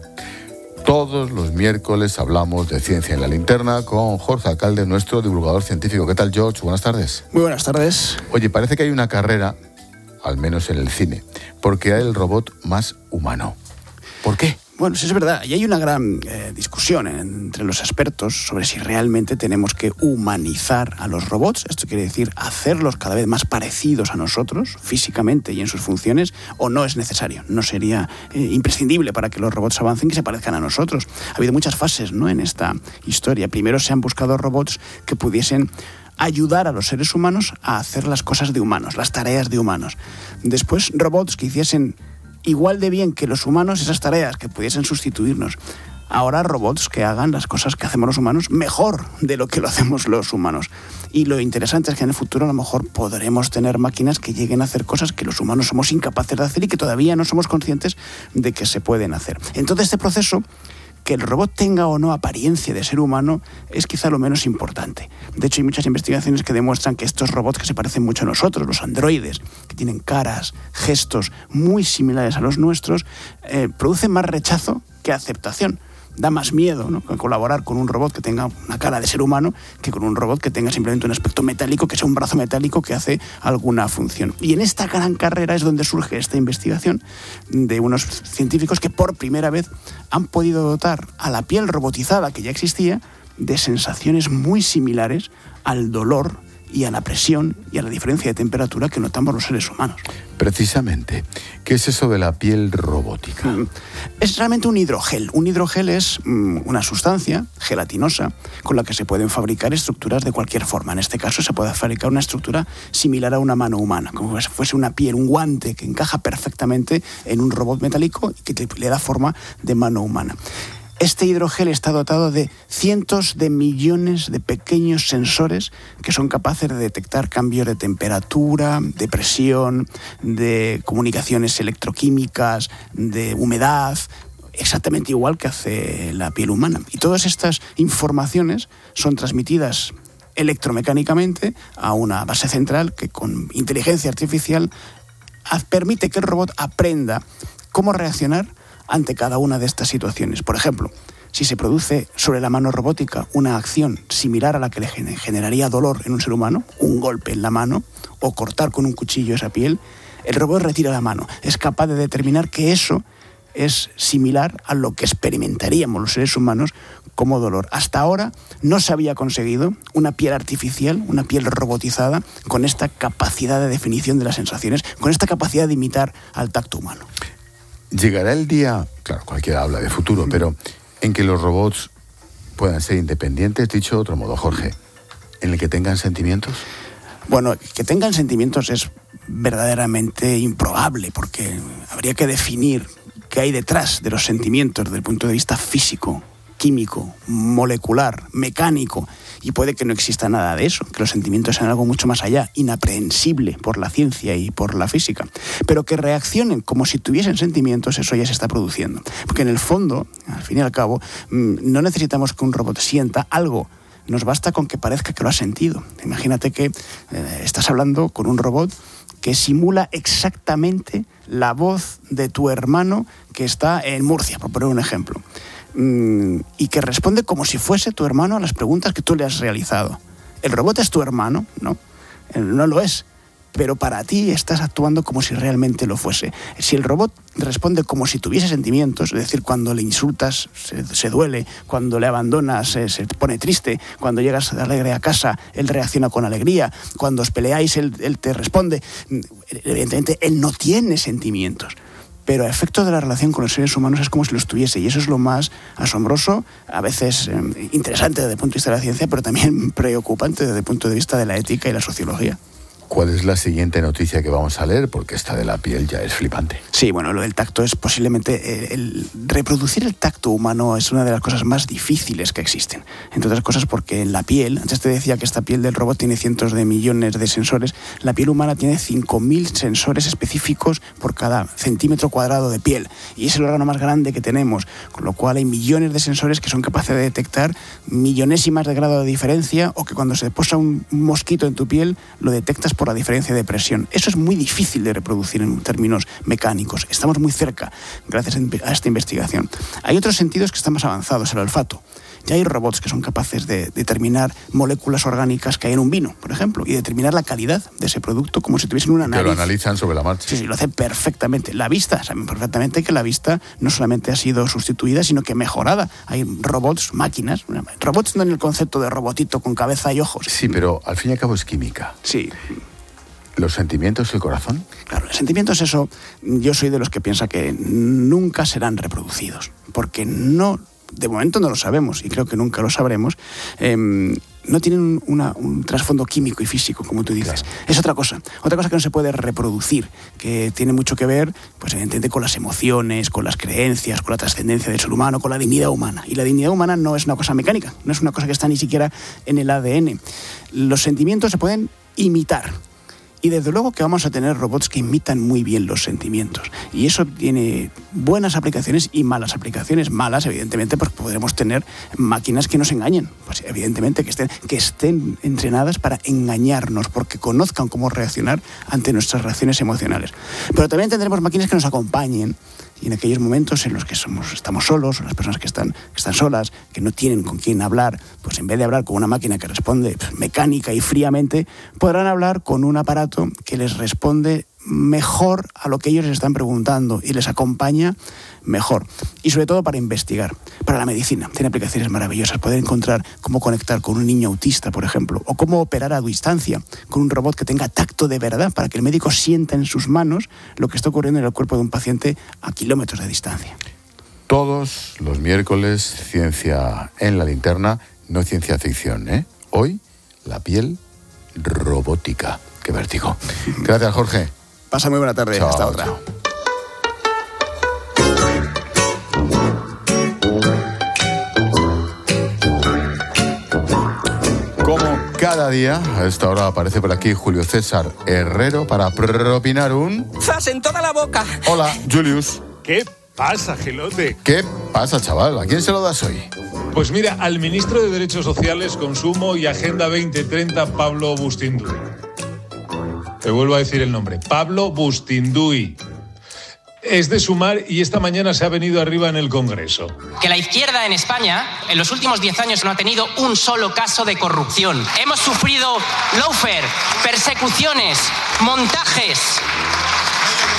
Todos los miércoles hablamos de ciencia en La Linterna con Jorge Alcalde, nuestro divulgador científico. ¿Qué tal, George? Buenas tardes. Muy buenas tardes. Oye, parece que hay una carrera, al menos en el cine, porque hay el robot más humano. ¿Por qué? Bueno, sí es verdad. Y hay una gran discusión entre los expertos sobre si realmente tenemos que humanizar a los robots. Esto quiere decir hacerlos cada vez más parecidos a nosotros, físicamente y en sus funciones, o no es necesario. No sería imprescindible para que los robots avancen que se parezcan a nosotros. Ha habido muchas fases, ¿no?, en esta historia. Primero se han buscado robots que pudiesen ayudar a los seres humanos a hacer las cosas de humanos, las tareas de humanos. Después, robots que hiciesen igual de bien que los humanos esas tareas, que pudiesen sustituirnos. Ahora robots que hagan las cosas que hacemos los humanos mejor de lo que lo hacemos los humanos. Y lo interesante es que en el futuro a lo mejor podremos tener máquinas que lleguen a hacer cosas que los humanos somos incapaces de hacer y que todavía no somos conscientes de que se pueden hacer. En todo este proceso, que el robot tenga o no apariencia de ser humano es quizá lo menos importante. De hecho, hay muchas investigaciones que demuestran que estos robots que se parecen mucho a nosotros, los androides, que tienen caras, gestos muy similares a los nuestros, producen más rechazo que aceptación. Da más miedo, ¿no?, colaborar con un robot que tenga una cara de ser humano que con un robot que tenga simplemente un aspecto metálico, que sea un brazo metálico que hace alguna función. Y en esta gran carrera es donde surge esta investigación de unos científicos que por primera vez han podido dotar a la piel robotizada que ya existía de sensaciones muy similares al dolor y a la presión y a la diferencia de temperatura que notamos los seres humanos. Precisamente, ¿qué es eso de la piel robótica? Es realmente un hidrogel. Un hidrogel es una sustancia gelatinosa con la que se pueden fabricar estructuras de cualquier forma. En este caso se puede fabricar una estructura similar a una mano humana, como si fuese una piel, un guante que encaja perfectamente en un robot metálico y que le da forma de mano humana. Este hidrogel está dotado de cientos de millones de pequeños sensores que son capaces de detectar cambios de temperatura, de presión, de comunicaciones electroquímicas, de humedad, exactamente igual que hace la piel humana. Y todas estas informaciones son transmitidas electromecánicamente a una base central que con inteligencia artificial permite que el robot aprenda cómo reaccionar ante cada una de estas situaciones. Por ejemplo, si se produce sobre la mano robótica una acción similar a la que le generaría dolor en un ser humano, un golpe en la mano o cortar con un cuchillo esa piel, el robot retira la mano. Es capaz de determinar que eso es similar a lo que experimentaríamos los seres humanos como dolor. Hasta ahora no se había conseguido una piel artificial, una piel robotizada, con esta capacidad de definición de las sensaciones, con esta capacidad de imitar al tacto humano. Llegará el día, claro, cualquiera habla de futuro, pero en que los robots puedan ser independientes, dicho de otro modo, Jorge, en el que tengan sentimientos. Bueno, que tengan sentimientos es verdaderamente improbable, porque habría que definir qué hay detrás de los sentimientos desde el punto de vista físico, químico, molecular, mecánico, y puede que no exista nada de eso, que los sentimientos sean algo mucho más allá, inaprehensible por la ciencia y por la física. Pero que reaccionen como si tuviesen sentimientos, eso ya se está produciendo. Porque en el fondo, al fin y al cabo, no necesitamos que un robot sienta algo. Nos basta con que parezca que lo ha sentido. Imagínate que estás hablando con un robot que simula exactamente la voz de tu hermano que está en Murcia, por poner un ejemplo. Y que responde como si fuese tu hermano a las preguntas que tú le has realizado. ¿El robot es tu hermano? No, no lo es. Pero para ti estás actuando como si realmente lo fuese. Si el robot responde como si tuviese sentimientos, es decir, cuando le insultas se duele, cuando le abandonas se pone triste, cuando llegas alegre a casa él reacciona con alegría, cuando os peleáis él te responde, evidentemente él no tiene sentimientos. Pero a efecto de la relación con los seres humanos es como si los tuviese, y eso es lo más asombroso, a veces interesante desde el punto de vista de la ciencia, pero también preocupante desde el punto de vista de la ética y la sociología. ¿Cuál es la siguiente noticia que vamos a leer? Porque esta de la piel ya es flipante. Sí, bueno, lo del tacto es posiblemente... reproducir el tacto humano es una de las cosas más difíciles que existen. Entre otras cosas porque en la piel, antes te decía que esta piel del robot tiene cientos de millones de sensores, la piel humana tiene 5.000 sensores específicos por cada centímetro cuadrado de piel. Y es el órgano más grande que tenemos, con lo cual hay millones de sensores que son capaces de detectar millonésimas de grado de diferencia, o que cuando se posa un mosquito en tu piel lo detectas por la diferencia de presión. Eso es muy difícil de reproducir en términos mecánicos. Estamos muy cerca gracias a esta investigación. Hay otros sentidos que están más avanzados, el olfato. Ya hay robots que son capaces de determinar moléculas orgánicas que hay en un vino, por ejemplo, y determinar la calidad de ese producto como si tuviesen una nariz. Que lo analizan sobre la marcha. Sí, lo hacen perfectamente. La vista, saben perfectamente que la vista no solamente ha sido sustituida, sino que mejorada. Hay robots, máquinas, robots no en el concepto de robotito con cabeza y ojos. Sí, pero al fin y al cabo es química. Sí. ¿Los sentimientos y el corazón? Claro, los sentimientos, eso, yo soy de los que piensa que nunca serán reproducidos, porque no, de momento no lo sabemos, y creo que nunca lo sabremos, no tienen un trasfondo químico y físico, como tú dices. Claro. Es otra cosa que no se puede reproducir, que tiene mucho que ver, pues evidentemente, con las emociones, con las creencias, con la trascendencia del ser humano, con la dignidad humana. Y la dignidad humana no es una cosa mecánica, no es una cosa que está ni siquiera en el ADN. Los sentimientos se pueden imitar. Y desde luego que vamos a tener robots que imitan muy bien los sentimientos. Y eso tiene buenas aplicaciones y malas aplicaciones. Malas, evidentemente, porque podremos tener máquinas que nos engañen. Pues evidentemente que estén entrenadas para engañarnos, porque conozcan cómo reaccionar ante nuestras reacciones emocionales. Pero también tendremos máquinas que nos acompañen. Y en aquellos momentos en los que estamos solos, o las personas que están solas, que no tienen con quién hablar, pues en vez de hablar con una máquina que responde mecánica y fríamente, podrán hablar con un aparato que les responde mejor a lo que ellos les están preguntando y les acompaña mejor. Y sobre todo para investigar, para la medicina. Tiene aplicaciones maravillosas. Poder encontrar cómo conectar con un niño autista, por ejemplo, o cómo operar a distancia con un robot que tenga tacto de verdad, para que el médico sienta en sus manos lo que está ocurriendo en el cuerpo de un paciente a kilómetros de distancia. Todos los miércoles, ciencia en la linterna, no ciencia ficción, ¿eh? Hoy, la piel robótica. Qué vértigo. Gracias, Jorge. Pasa muy buena tarde. Chao, hasta otra. Chao. Como cada día, a esta hora aparece por aquí Julio César Herrero para propinar un... ¡Zas en toda la boca! Hola, Julius. ¿Qué pasa, Gelote? ¿Qué pasa, chaval? ¿A quién se lo das hoy? Pues mira, al ministro de Derechos Sociales, Consumo y Agenda 2030, Pablo Bustinduy. Te vuelvo a decir el nombre, Pablo Bustinduy. Es de Sumar y esta mañana se ha venido arriba en el Congreso. Que la izquierda en España en los últimos 10 años no ha tenido un solo caso de corrupción. Hemos sufrido lawfare, persecuciones, montajes.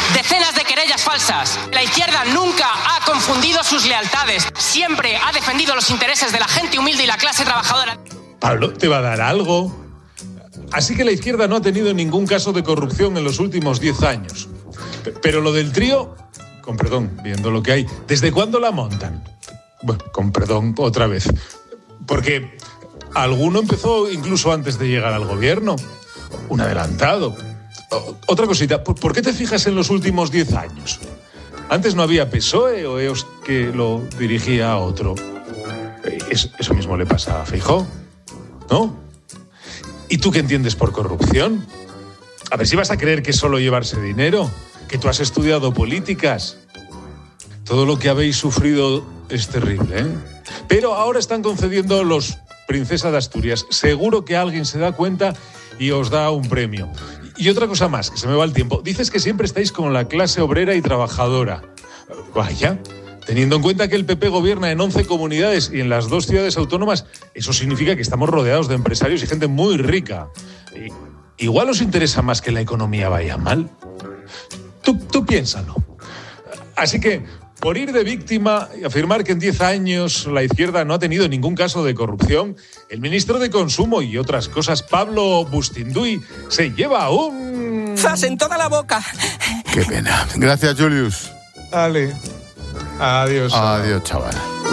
Decenas de querellas falsas. La izquierda nunca ha confundido sus lealtades. Siempre ha defendido los intereses de la gente humilde y la clase trabajadora. Pablo, ¿te va a dar algo? Así que la izquierda no ha tenido ningún caso de corrupción en los últimos 10 años. Pero lo del trío, con perdón, viendo lo que hay, ¿desde cuándo la montan? Bueno, con perdón, otra vez. Porque alguno empezó incluso antes de llegar al gobierno. Un adelantado. Otra cosita, ¿por qué te fijas en los últimos 10 años? Antes no había PSOE o EOS que lo dirigía a otro. Eso mismo le pasa a Feijóo, ¿no? ¿Y tú qué entiendes por corrupción? A ver si vas a creer que es solo llevarse dinero, que tú has estudiado políticas. Todo lo que habéis sufrido es terrible, ¿eh? Pero ahora están concediendo los Princesa de Asturias. Seguro que alguien se da cuenta y os da un premio. Y otra cosa más, que se me va el tiempo. Dices que siempre estáis con la clase obrera y trabajadora. Vaya, teniendo en cuenta que el PP gobierna en 11 comunidades y en las 2 ciudades autónomas, eso significa que estamos rodeados de empresarios y gente muy rica. Igual os interesa más que la economía vaya mal. Tú piénsalo. Así que, por ir de víctima y afirmar que en 10 años la izquierda no ha tenido ningún caso de corrupción, el ministro de Consumo y otras cosas, Pablo Bustinduy, se lleva un... ¡Zas en toda la boca! Qué pena. Gracias, Julius. Dale. Adiós. Adiós, chaval.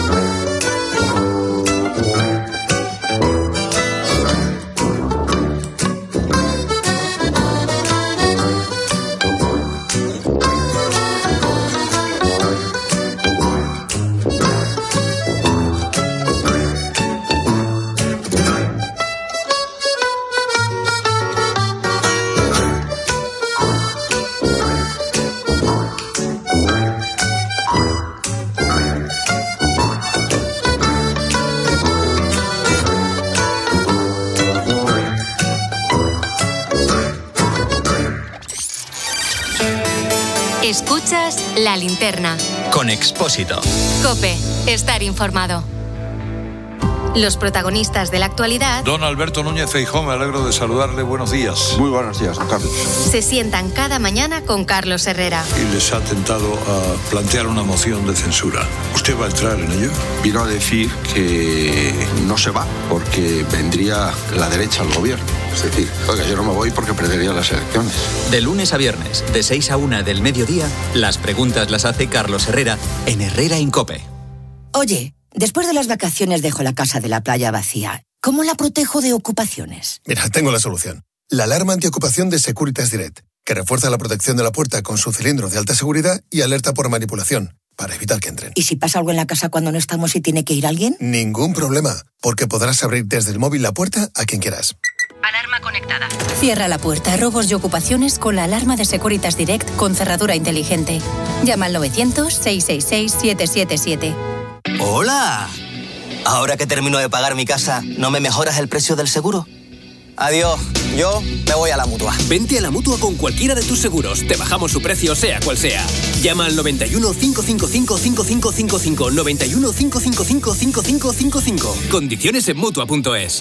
Escuchas La Linterna. Con Expósito. COPE. Estar informado. Los protagonistas de la actualidad Don Alberto Núñez Feijóo, me alegro de saludarle. Buenos días. Muy buenos días, don Carlos. se sientan cada mañana con Carlos Herrera. Y les ha tentado a plantear una moción de censura. ¿Usted va a entrar en ello? Vino a decir que no se va porque vendría la derecha al gobierno. Es decir, oiga, yo no me voy porque perdería las elecciones. De lunes a viernes, de 6 a 1 del mediodía, las preguntas las hace Carlos Herrera en Herrera en COPE. Oye, después de las vacaciones dejo la casa de la playa vacía. ¿Cómo la protejo de ocupaciones? Mira, tengo la solución. La alarma antiocupación de Securitas Direct, que refuerza la protección de la puerta con su cilindro de alta seguridad y alerta por manipulación, para evitar que entren. ¿Y si pasa algo en la casa cuando no estamos y tiene que ir alguien? Ningún problema, porque podrás abrir desde el móvil la puerta a quien quieras. Alarma conectada. Cierra la puerta a robos y ocupaciones con la alarma de Securitas Direct con cerradura inteligente. Llama al 900-666-777. ¡Hola! Ahora que termino de pagar mi casa, ¿no me mejoras el precio del seguro? Adiós, yo me voy a la Mutua. Vente a la Mutua con cualquiera de tus seguros. Te bajamos su precio, sea cual sea. Llama al 91 555 5555. 91 555 5555. Condiciones en Mutua.es.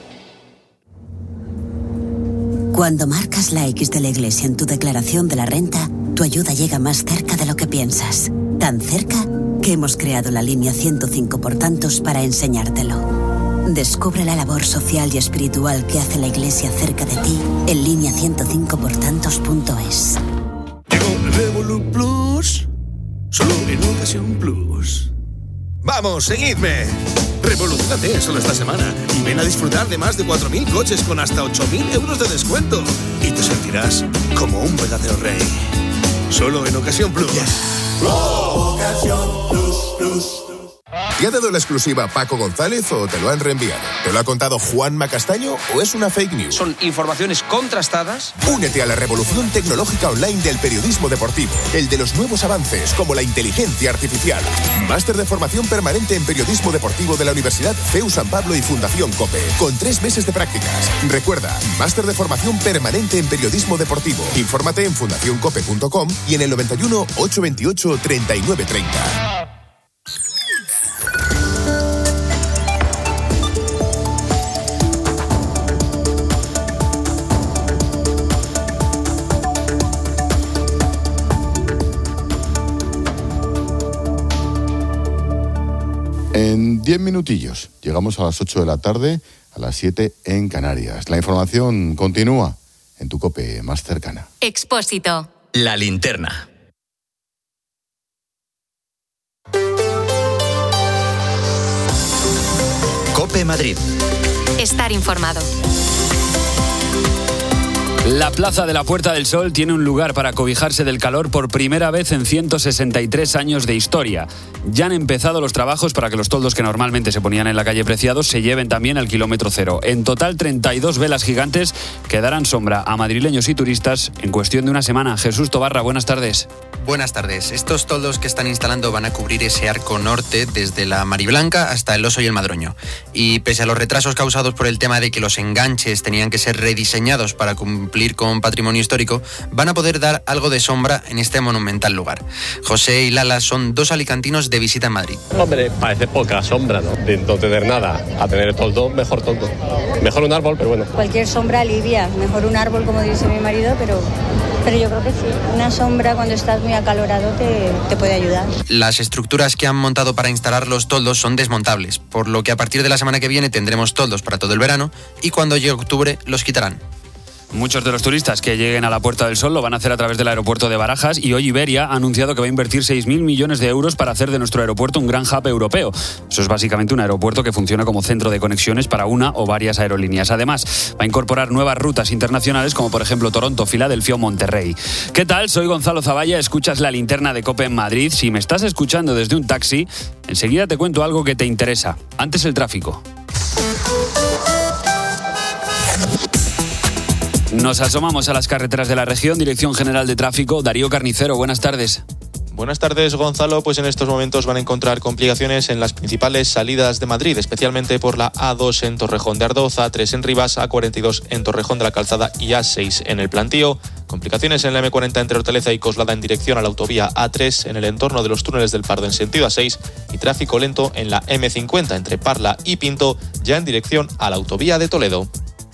Cuando marcas la X de la Iglesia en tu declaración de la renta, tu ayuda llega más cerca de lo que piensas. Tan cerca que hemos creado la línea 105 por tantos para enseñártelo. Descubre la labor social y espiritual que hace la Iglesia cerca de ti en línea105portantos.es. Llegó Revolut Plus, solo en Ocasión Plus. ¡Vamos, seguidme! Revolucionate solo esta semana y ven a disfrutar de más de 4.000 coches con hasta 8.000 euros de descuento. Y te sentirás como un verdadero rey. Solo en Ocasión Plus. Ocasión Plus, Plus. ¿Te ha dado la exclusiva Paco González o te lo han reenviado? ¿Te lo ha contado Juanma Castaño o es una fake news? Son informaciones contrastadas. Únete a la revolución tecnológica online del periodismo deportivo, el de los nuevos avances como la inteligencia artificial. Máster de formación permanente en periodismo deportivo de la Universidad CEU San Pablo y Fundación COPE, con 3 meses de prácticas. Recuerda, máster de formación permanente en periodismo deportivo. Infórmate en fundacioncope.com y en el 91 828 3930. 10 minutillos. Llegamos a las 8 de la tarde, a las 7 en Canarias. La información continúa en tu COPE más cercana. Expósito. La linterna. COPE Madrid. Estar informado. La Plaza de la Puerta del Sol tiene un lugar para cobijarse del calor por primera vez en 163 años de historia. Ya han empezado los trabajos para que los toldos que normalmente se ponían en la calle Preciados se lleven también al kilómetro cero. En total, 32 velas gigantes que darán sombra a madrileños y turistas en cuestión de una semana. Jesús Tobarra, buenas tardes. Buenas tardes. Estos toldos que están instalando van a cubrir ese arco norte desde la Mariblanca hasta el Oso y el Madroño. Y pese a los retrasos causados por el tema de que los enganches tenían que ser rediseñados para cumplir con patrimonio histórico, van a poder dar algo de sombra en este monumental lugar. José y Lala son dos alicantinos de visita en Madrid. Hombre, parece poca sombra, ¿no? De no tener nada a tener toldo, mejor toldo. Mejor un árbol, pero bueno. Cualquier sombra alivia. Mejor un árbol, como dice mi marido, pero yo creo que sí. Una sombra cuando estás muy acalorado te puede ayudar. Las estructuras que han montado para instalar los toldos son desmontables, por lo que a partir de la semana que viene tendremos toldos para todo el verano y cuando llegue octubre los quitarán. Muchos de los turistas que lleguen a la Puerta del Sol lo van a hacer a través del aeropuerto de Barajas y hoy Iberia ha anunciado que va a invertir 6.000 millones de euros para hacer de nuestro aeropuerto un gran hub europeo. Eso es básicamente un aeropuerto que funciona como centro de conexiones para una o varias aerolíneas. Además, va a incorporar nuevas rutas internacionales como por ejemplo Toronto, Filadelfia o Monterrey. ¿Qué tal? Soy Gonzalo Zavalla, escuchas la linterna de COPE en Madrid. Si me estás escuchando desde un taxi, enseguida te cuento algo que te interesa. Antes el tráfico. Nos asomamos a las carreteras de la región. Dirección General de Tráfico, Darío Carnicero, buenas tardes. Buenas tardes, Gonzalo. Pues en estos momentos van a encontrar complicaciones en las principales salidas de Madrid, especialmente por la A2 en Torrejón de Ardoz, A3 en Rivas, A42 en Torrejón de la Calzada y A6 en El Plantío. Complicaciones en la M40 entre Hortaleza y Coslada en dirección a la autovía A3 en el entorno de los túneles del Pardo en sentido A6 y tráfico lento en la M50 entre Parla y Pinto ya en dirección a la autovía de Toledo.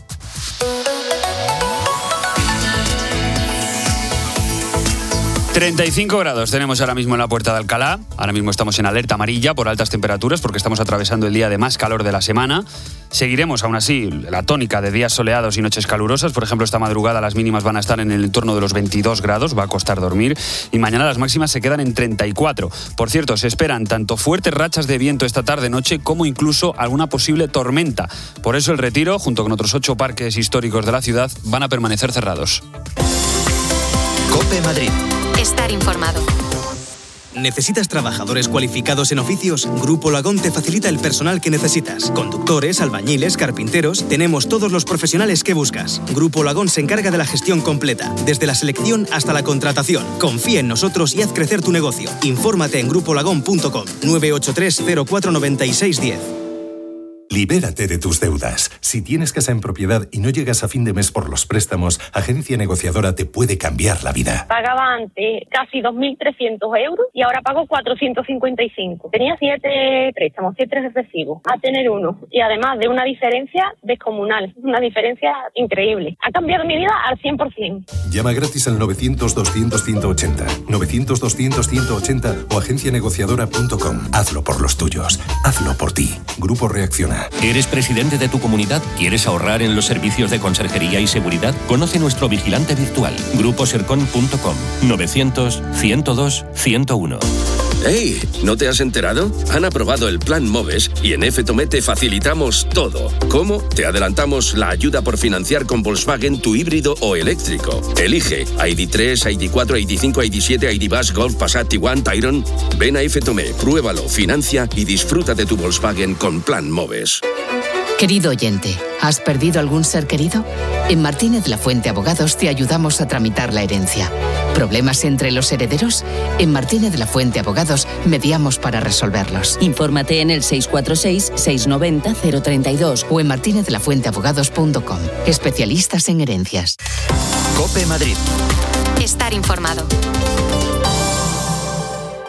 ...35 grados tenemos ahora mismo en la Puerta de Alcalá. Ahora mismo estamos en alerta amarilla por altas temperaturas porque estamos atravesando el día de más calor de la semana. Seguiremos aún así la tónica de días soleados y noches calurosas. Por ejemplo, esta madrugada las mínimas van a estar en el entorno de los 22 grados, va a costar dormir. Y mañana las máximas se quedan en 34. Por cierto, se esperan tanto fuertes rachas de viento esta tarde-noche como incluso alguna posible tormenta. Por eso el Retiro, junto con otros 8 parques históricos de la ciudad, van a permanecer cerrados. COPE Madrid. Estar informado. ¿Necesitas trabajadores cualificados en oficios? Grupo Lagón te facilita el personal que necesitas. Conductores, albañiles, carpinteros, tenemos todos los profesionales que buscas. Grupo Lagón se encarga de la gestión completa, desde la selección hasta la contratación. Confía en nosotros y haz crecer tu negocio. Infórmate en grupolagón.com 983 04 96 10. Libérate de tus deudas. Si tienes casa en propiedad y no llegas a fin de mes por los préstamos, Agencia Negociadora te puede cambiar la vida. Pagaba antes casi 2.300 euros y ahora pago 455. Tenía 7 préstamos, 7 recibos, a tener uno. Y además de una diferencia descomunal, una diferencia increíble. Ha cambiado mi vida al 100%. Llama gratis al 900-200-180, 900-200-180 o agencianegociadora.com. Hazlo por los tuyos. Hazlo por ti. Grupo Reacciona. ¿Eres presidente de tu comunidad? ¿Quieres ahorrar en los servicios de conserjería y seguridad? Conoce nuestro vigilante virtual. Gruposercon.com 900-102-101. ¡Hey! ¿No te has enterado? Han aprobado el Plan MOVES y en FTOME te facilitamos todo. ¿Cómo? Te adelantamos la ayuda por financiar con Volkswagen tu híbrido o eléctrico. Elige ID3, ID4, ID5, ID7, ID Buzz, Golf, Passat, Tiguan, Tayron. Ven a FTOME, pruébalo, financia y disfruta de tu Volkswagen con Plan MOVES. Querido oyente, ¿has perdido algún ser querido? En Martínez La Fuente Abogados te ayudamos a tramitar la herencia. ¿Problemas entre los herederos? En Martínez La Fuente Abogados mediamos para resolverlos. Infórmate en el 646-690-032 o en martinezlafuenteabogados.com. Especialistas en herencias. COPE Madrid. Estar informado.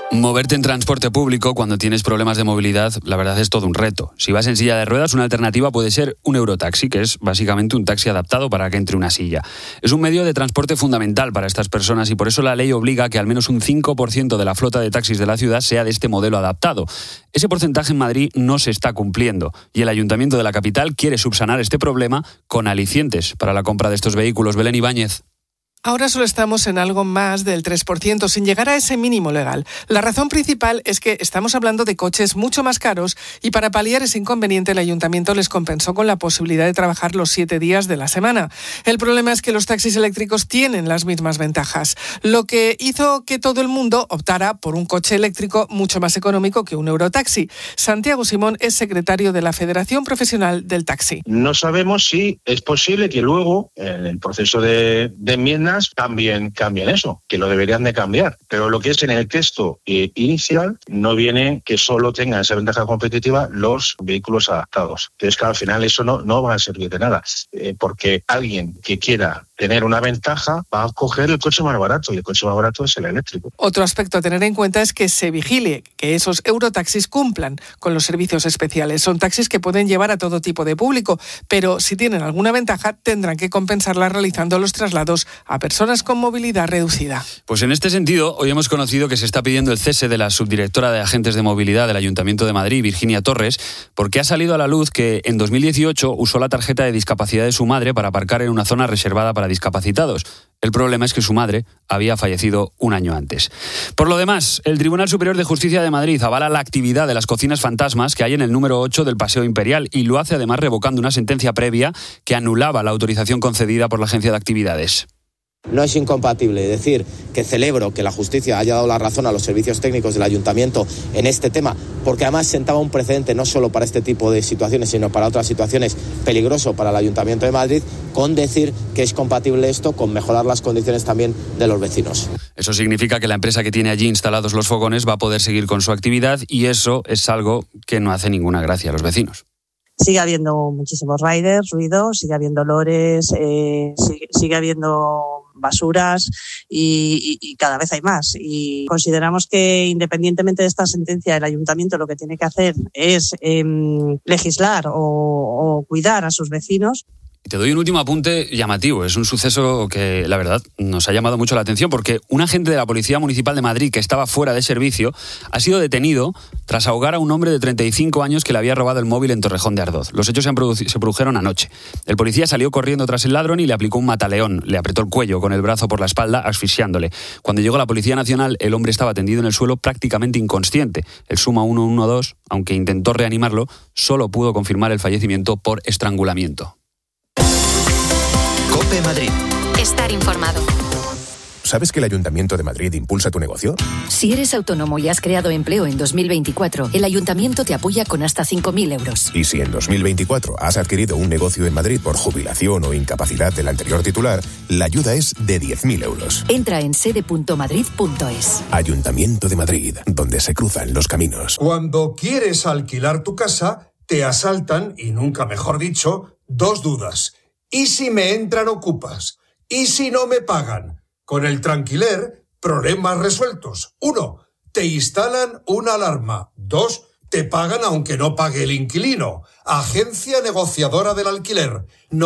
Moverte en transporte público cuando tienes problemas de movilidad, la verdad es todo un reto. Si vas en silla de ruedas, una alternativa puede ser un Eurotaxi, que es básicamente un taxi adaptado para que entre una silla. Es un medio de transporte fundamental para estas personas y por eso la ley obliga a que al menos un 5% de la flota de taxis de la ciudad sea de este modelo adaptado. Ese porcentaje en Madrid no se está cumpliendo y el Ayuntamiento de la capital quiere subsanar este problema con alicientes para la compra de estos vehículos. Belén Ibáñez. Ahora solo estamos en algo más del 3%, sin llegar a ese mínimo legal. La razón principal es que estamos hablando de coches mucho más caros y para paliar ese inconveniente el Ayuntamiento les compensó con la posibilidad de trabajar los 7 días de la semana. El problema es que los taxis eléctricos tienen las mismas ventajas, lo que hizo que todo el mundo optara por un coche eléctrico mucho más económico que un Eurotaxi. Santiago Simón es secretario de la Federación Profesional del Taxi. No sabemos si es posible que luego, en el proceso de enmienda, cambien eso, que lo deberían de cambiar. Pero lo que es en el texto inicial no viene que solo tengan esa ventaja competitiva los vehículos adaptados. Entonces, claro, al final eso no va a servir de nada, porque alguien que quiera tener una ventaja va a coger el coche más barato y el coche más barato es el eléctrico. Otro aspecto a tener en cuenta es que se vigile que esos Eurotaxis cumplan con los servicios especiales. Son taxis que pueden llevar a todo tipo de público, pero si tienen alguna ventaja tendrán que compensarla realizando los traslados a personas con movilidad reducida. Pues en este sentido, hoy hemos conocido que se está pidiendo el cese de la subdirectora de Agentes de Movilidad del Ayuntamiento de Madrid, Virginia Torres, porque ha salido a la luz que en 2018 usó la tarjeta de discapacidad de su madre para aparcar en una zona reservada para discapacitados. El problema es que su madre había fallecido un año antes. Por lo demás, el Tribunal Superior de Justicia de Madrid avala la actividad de las cocinas fantasmas que hay en el número 8 del Paseo Imperial y lo hace además revocando una sentencia previa que anulaba la autorización concedida por la Agencia de Actividades. No es incompatible decir que celebro que la justicia haya dado la razón a los servicios técnicos del ayuntamiento en este tema, porque además sentaba un precedente no solo para este tipo de situaciones, sino para otras situaciones peligroso para el Ayuntamiento de Madrid, con decir que es compatible esto con mejorar las condiciones también de los vecinos. Eso significa que la empresa que tiene allí instalados los fogones va a poder seguir con su actividad y eso es algo que no hace ninguna gracia a los vecinos. Sigue habiendo muchísimos riders, ruido, sigue habiendo olores, sigue habiendo basuras y cada vez hay más. Y consideramos que independientemente de esta sentencia, el ayuntamiento lo que tiene que hacer es legislar o cuidar a sus vecinos. Te doy un último apunte llamativo. Es un suceso que, la verdad, nos ha llamado mucho la atención porque un agente de la Policía Municipal de Madrid que estaba fuera de servicio ha sido detenido tras ahogar a un hombre de 35 años que le había robado el móvil en Torrejón de Ardoz. Los hechos se produjeron anoche. El policía salió corriendo tras el ladrón y le aplicó un mataleón. Le apretó el cuello con el brazo por la espalda, asfixiándole. Cuando llegó la Policía Nacional, el hombre estaba tendido en el suelo prácticamente inconsciente. El Suma 112, aunque intentó reanimarlo, solo pudo confirmar el fallecimiento por estrangulamiento. COPE Madrid. Estar informado. ¿Sabes que el Ayuntamiento de Madrid impulsa tu negocio? Si eres autónomo y has creado empleo en 2024, el Ayuntamiento te apoya con hasta 5.000 euros. Y si en 2024 has adquirido un negocio en Madrid por jubilación o incapacidad del anterior titular, la ayuda es de 10.000 euros. Entra en sede.madrid.es. Ayuntamiento de Madrid, donde se cruzan los caminos. Cuando quieres alquilar tu casa, te asaltan, y nunca mejor dicho, dos dudas. ¿Y si me entran ocupas? ¿Y si no me pagan? Con el Tranquiler, problemas resueltos. 1. Te instalan una alarma. 2. Te pagan aunque no pague el inquilino. Agencia negociadora del alquiler.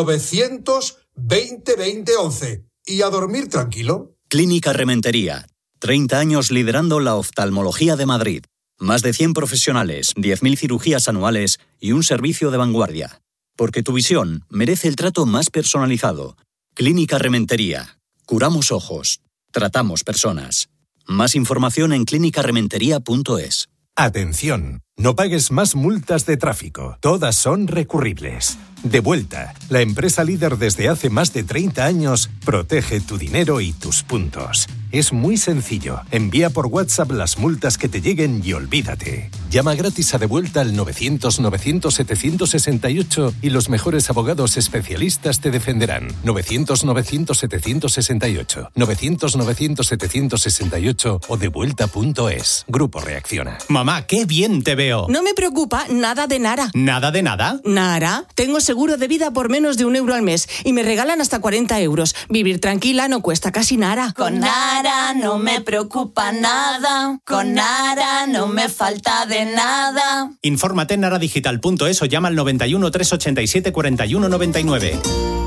900-20-20-11. Y a dormir tranquilo. Clínica Rementería. 30 años liderando la oftalmología de Madrid. Más de 100 profesionales, 10.000 cirugías anuales y un servicio de vanguardia. Porque tu visión merece el trato más personalizado. Clínica Rementería. Curamos ojos. Tratamos personas. Más información en clínicarementería.es. Atención, no pagues más multas de tráfico. Todas son recurribles. Devuelta, la empresa líder desde hace más de 30 años, protege tu dinero y tus puntos. Es muy sencillo. Envía por WhatsApp las multas que te lleguen y olvídate. Llama gratis a Devuelta al 900-900-768 y los mejores abogados especialistas te defenderán. 900-900-768. 900-900-768 o devuelta.es. Grupo Reacciona. Mamá, qué bien te ves. veo. No me preocupa nada de Nara. ¿Nada de nada? Nara, tengo seguro de vida por menos de €1 al mes y me regalan hasta 40 euros. Vivir tranquila no cuesta casi nada. Con Nara no me preocupa nada. Con Nara no me falta de nada. Infórmate en naradigital.es o llama al 91 387 41 99.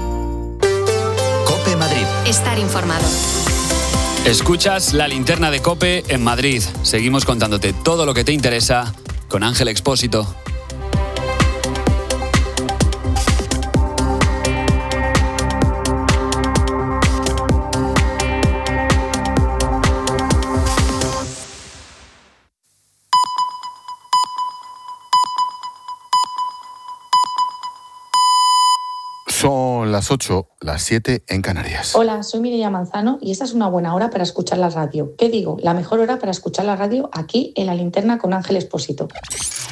COPE Madrid. Estar informado. Escuchas la linterna de COPE en Madrid. Seguimos contándote todo lo que te interesa con Ángel Expósito. Son las 8, las 7 en Canarias. Hola, soy Mireia Manzano y esta es una buena hora para escuchar la radio. ¿Qué digo? La mejor hora para escuchar la radio aquí en La Linterna con Ángel Expósito.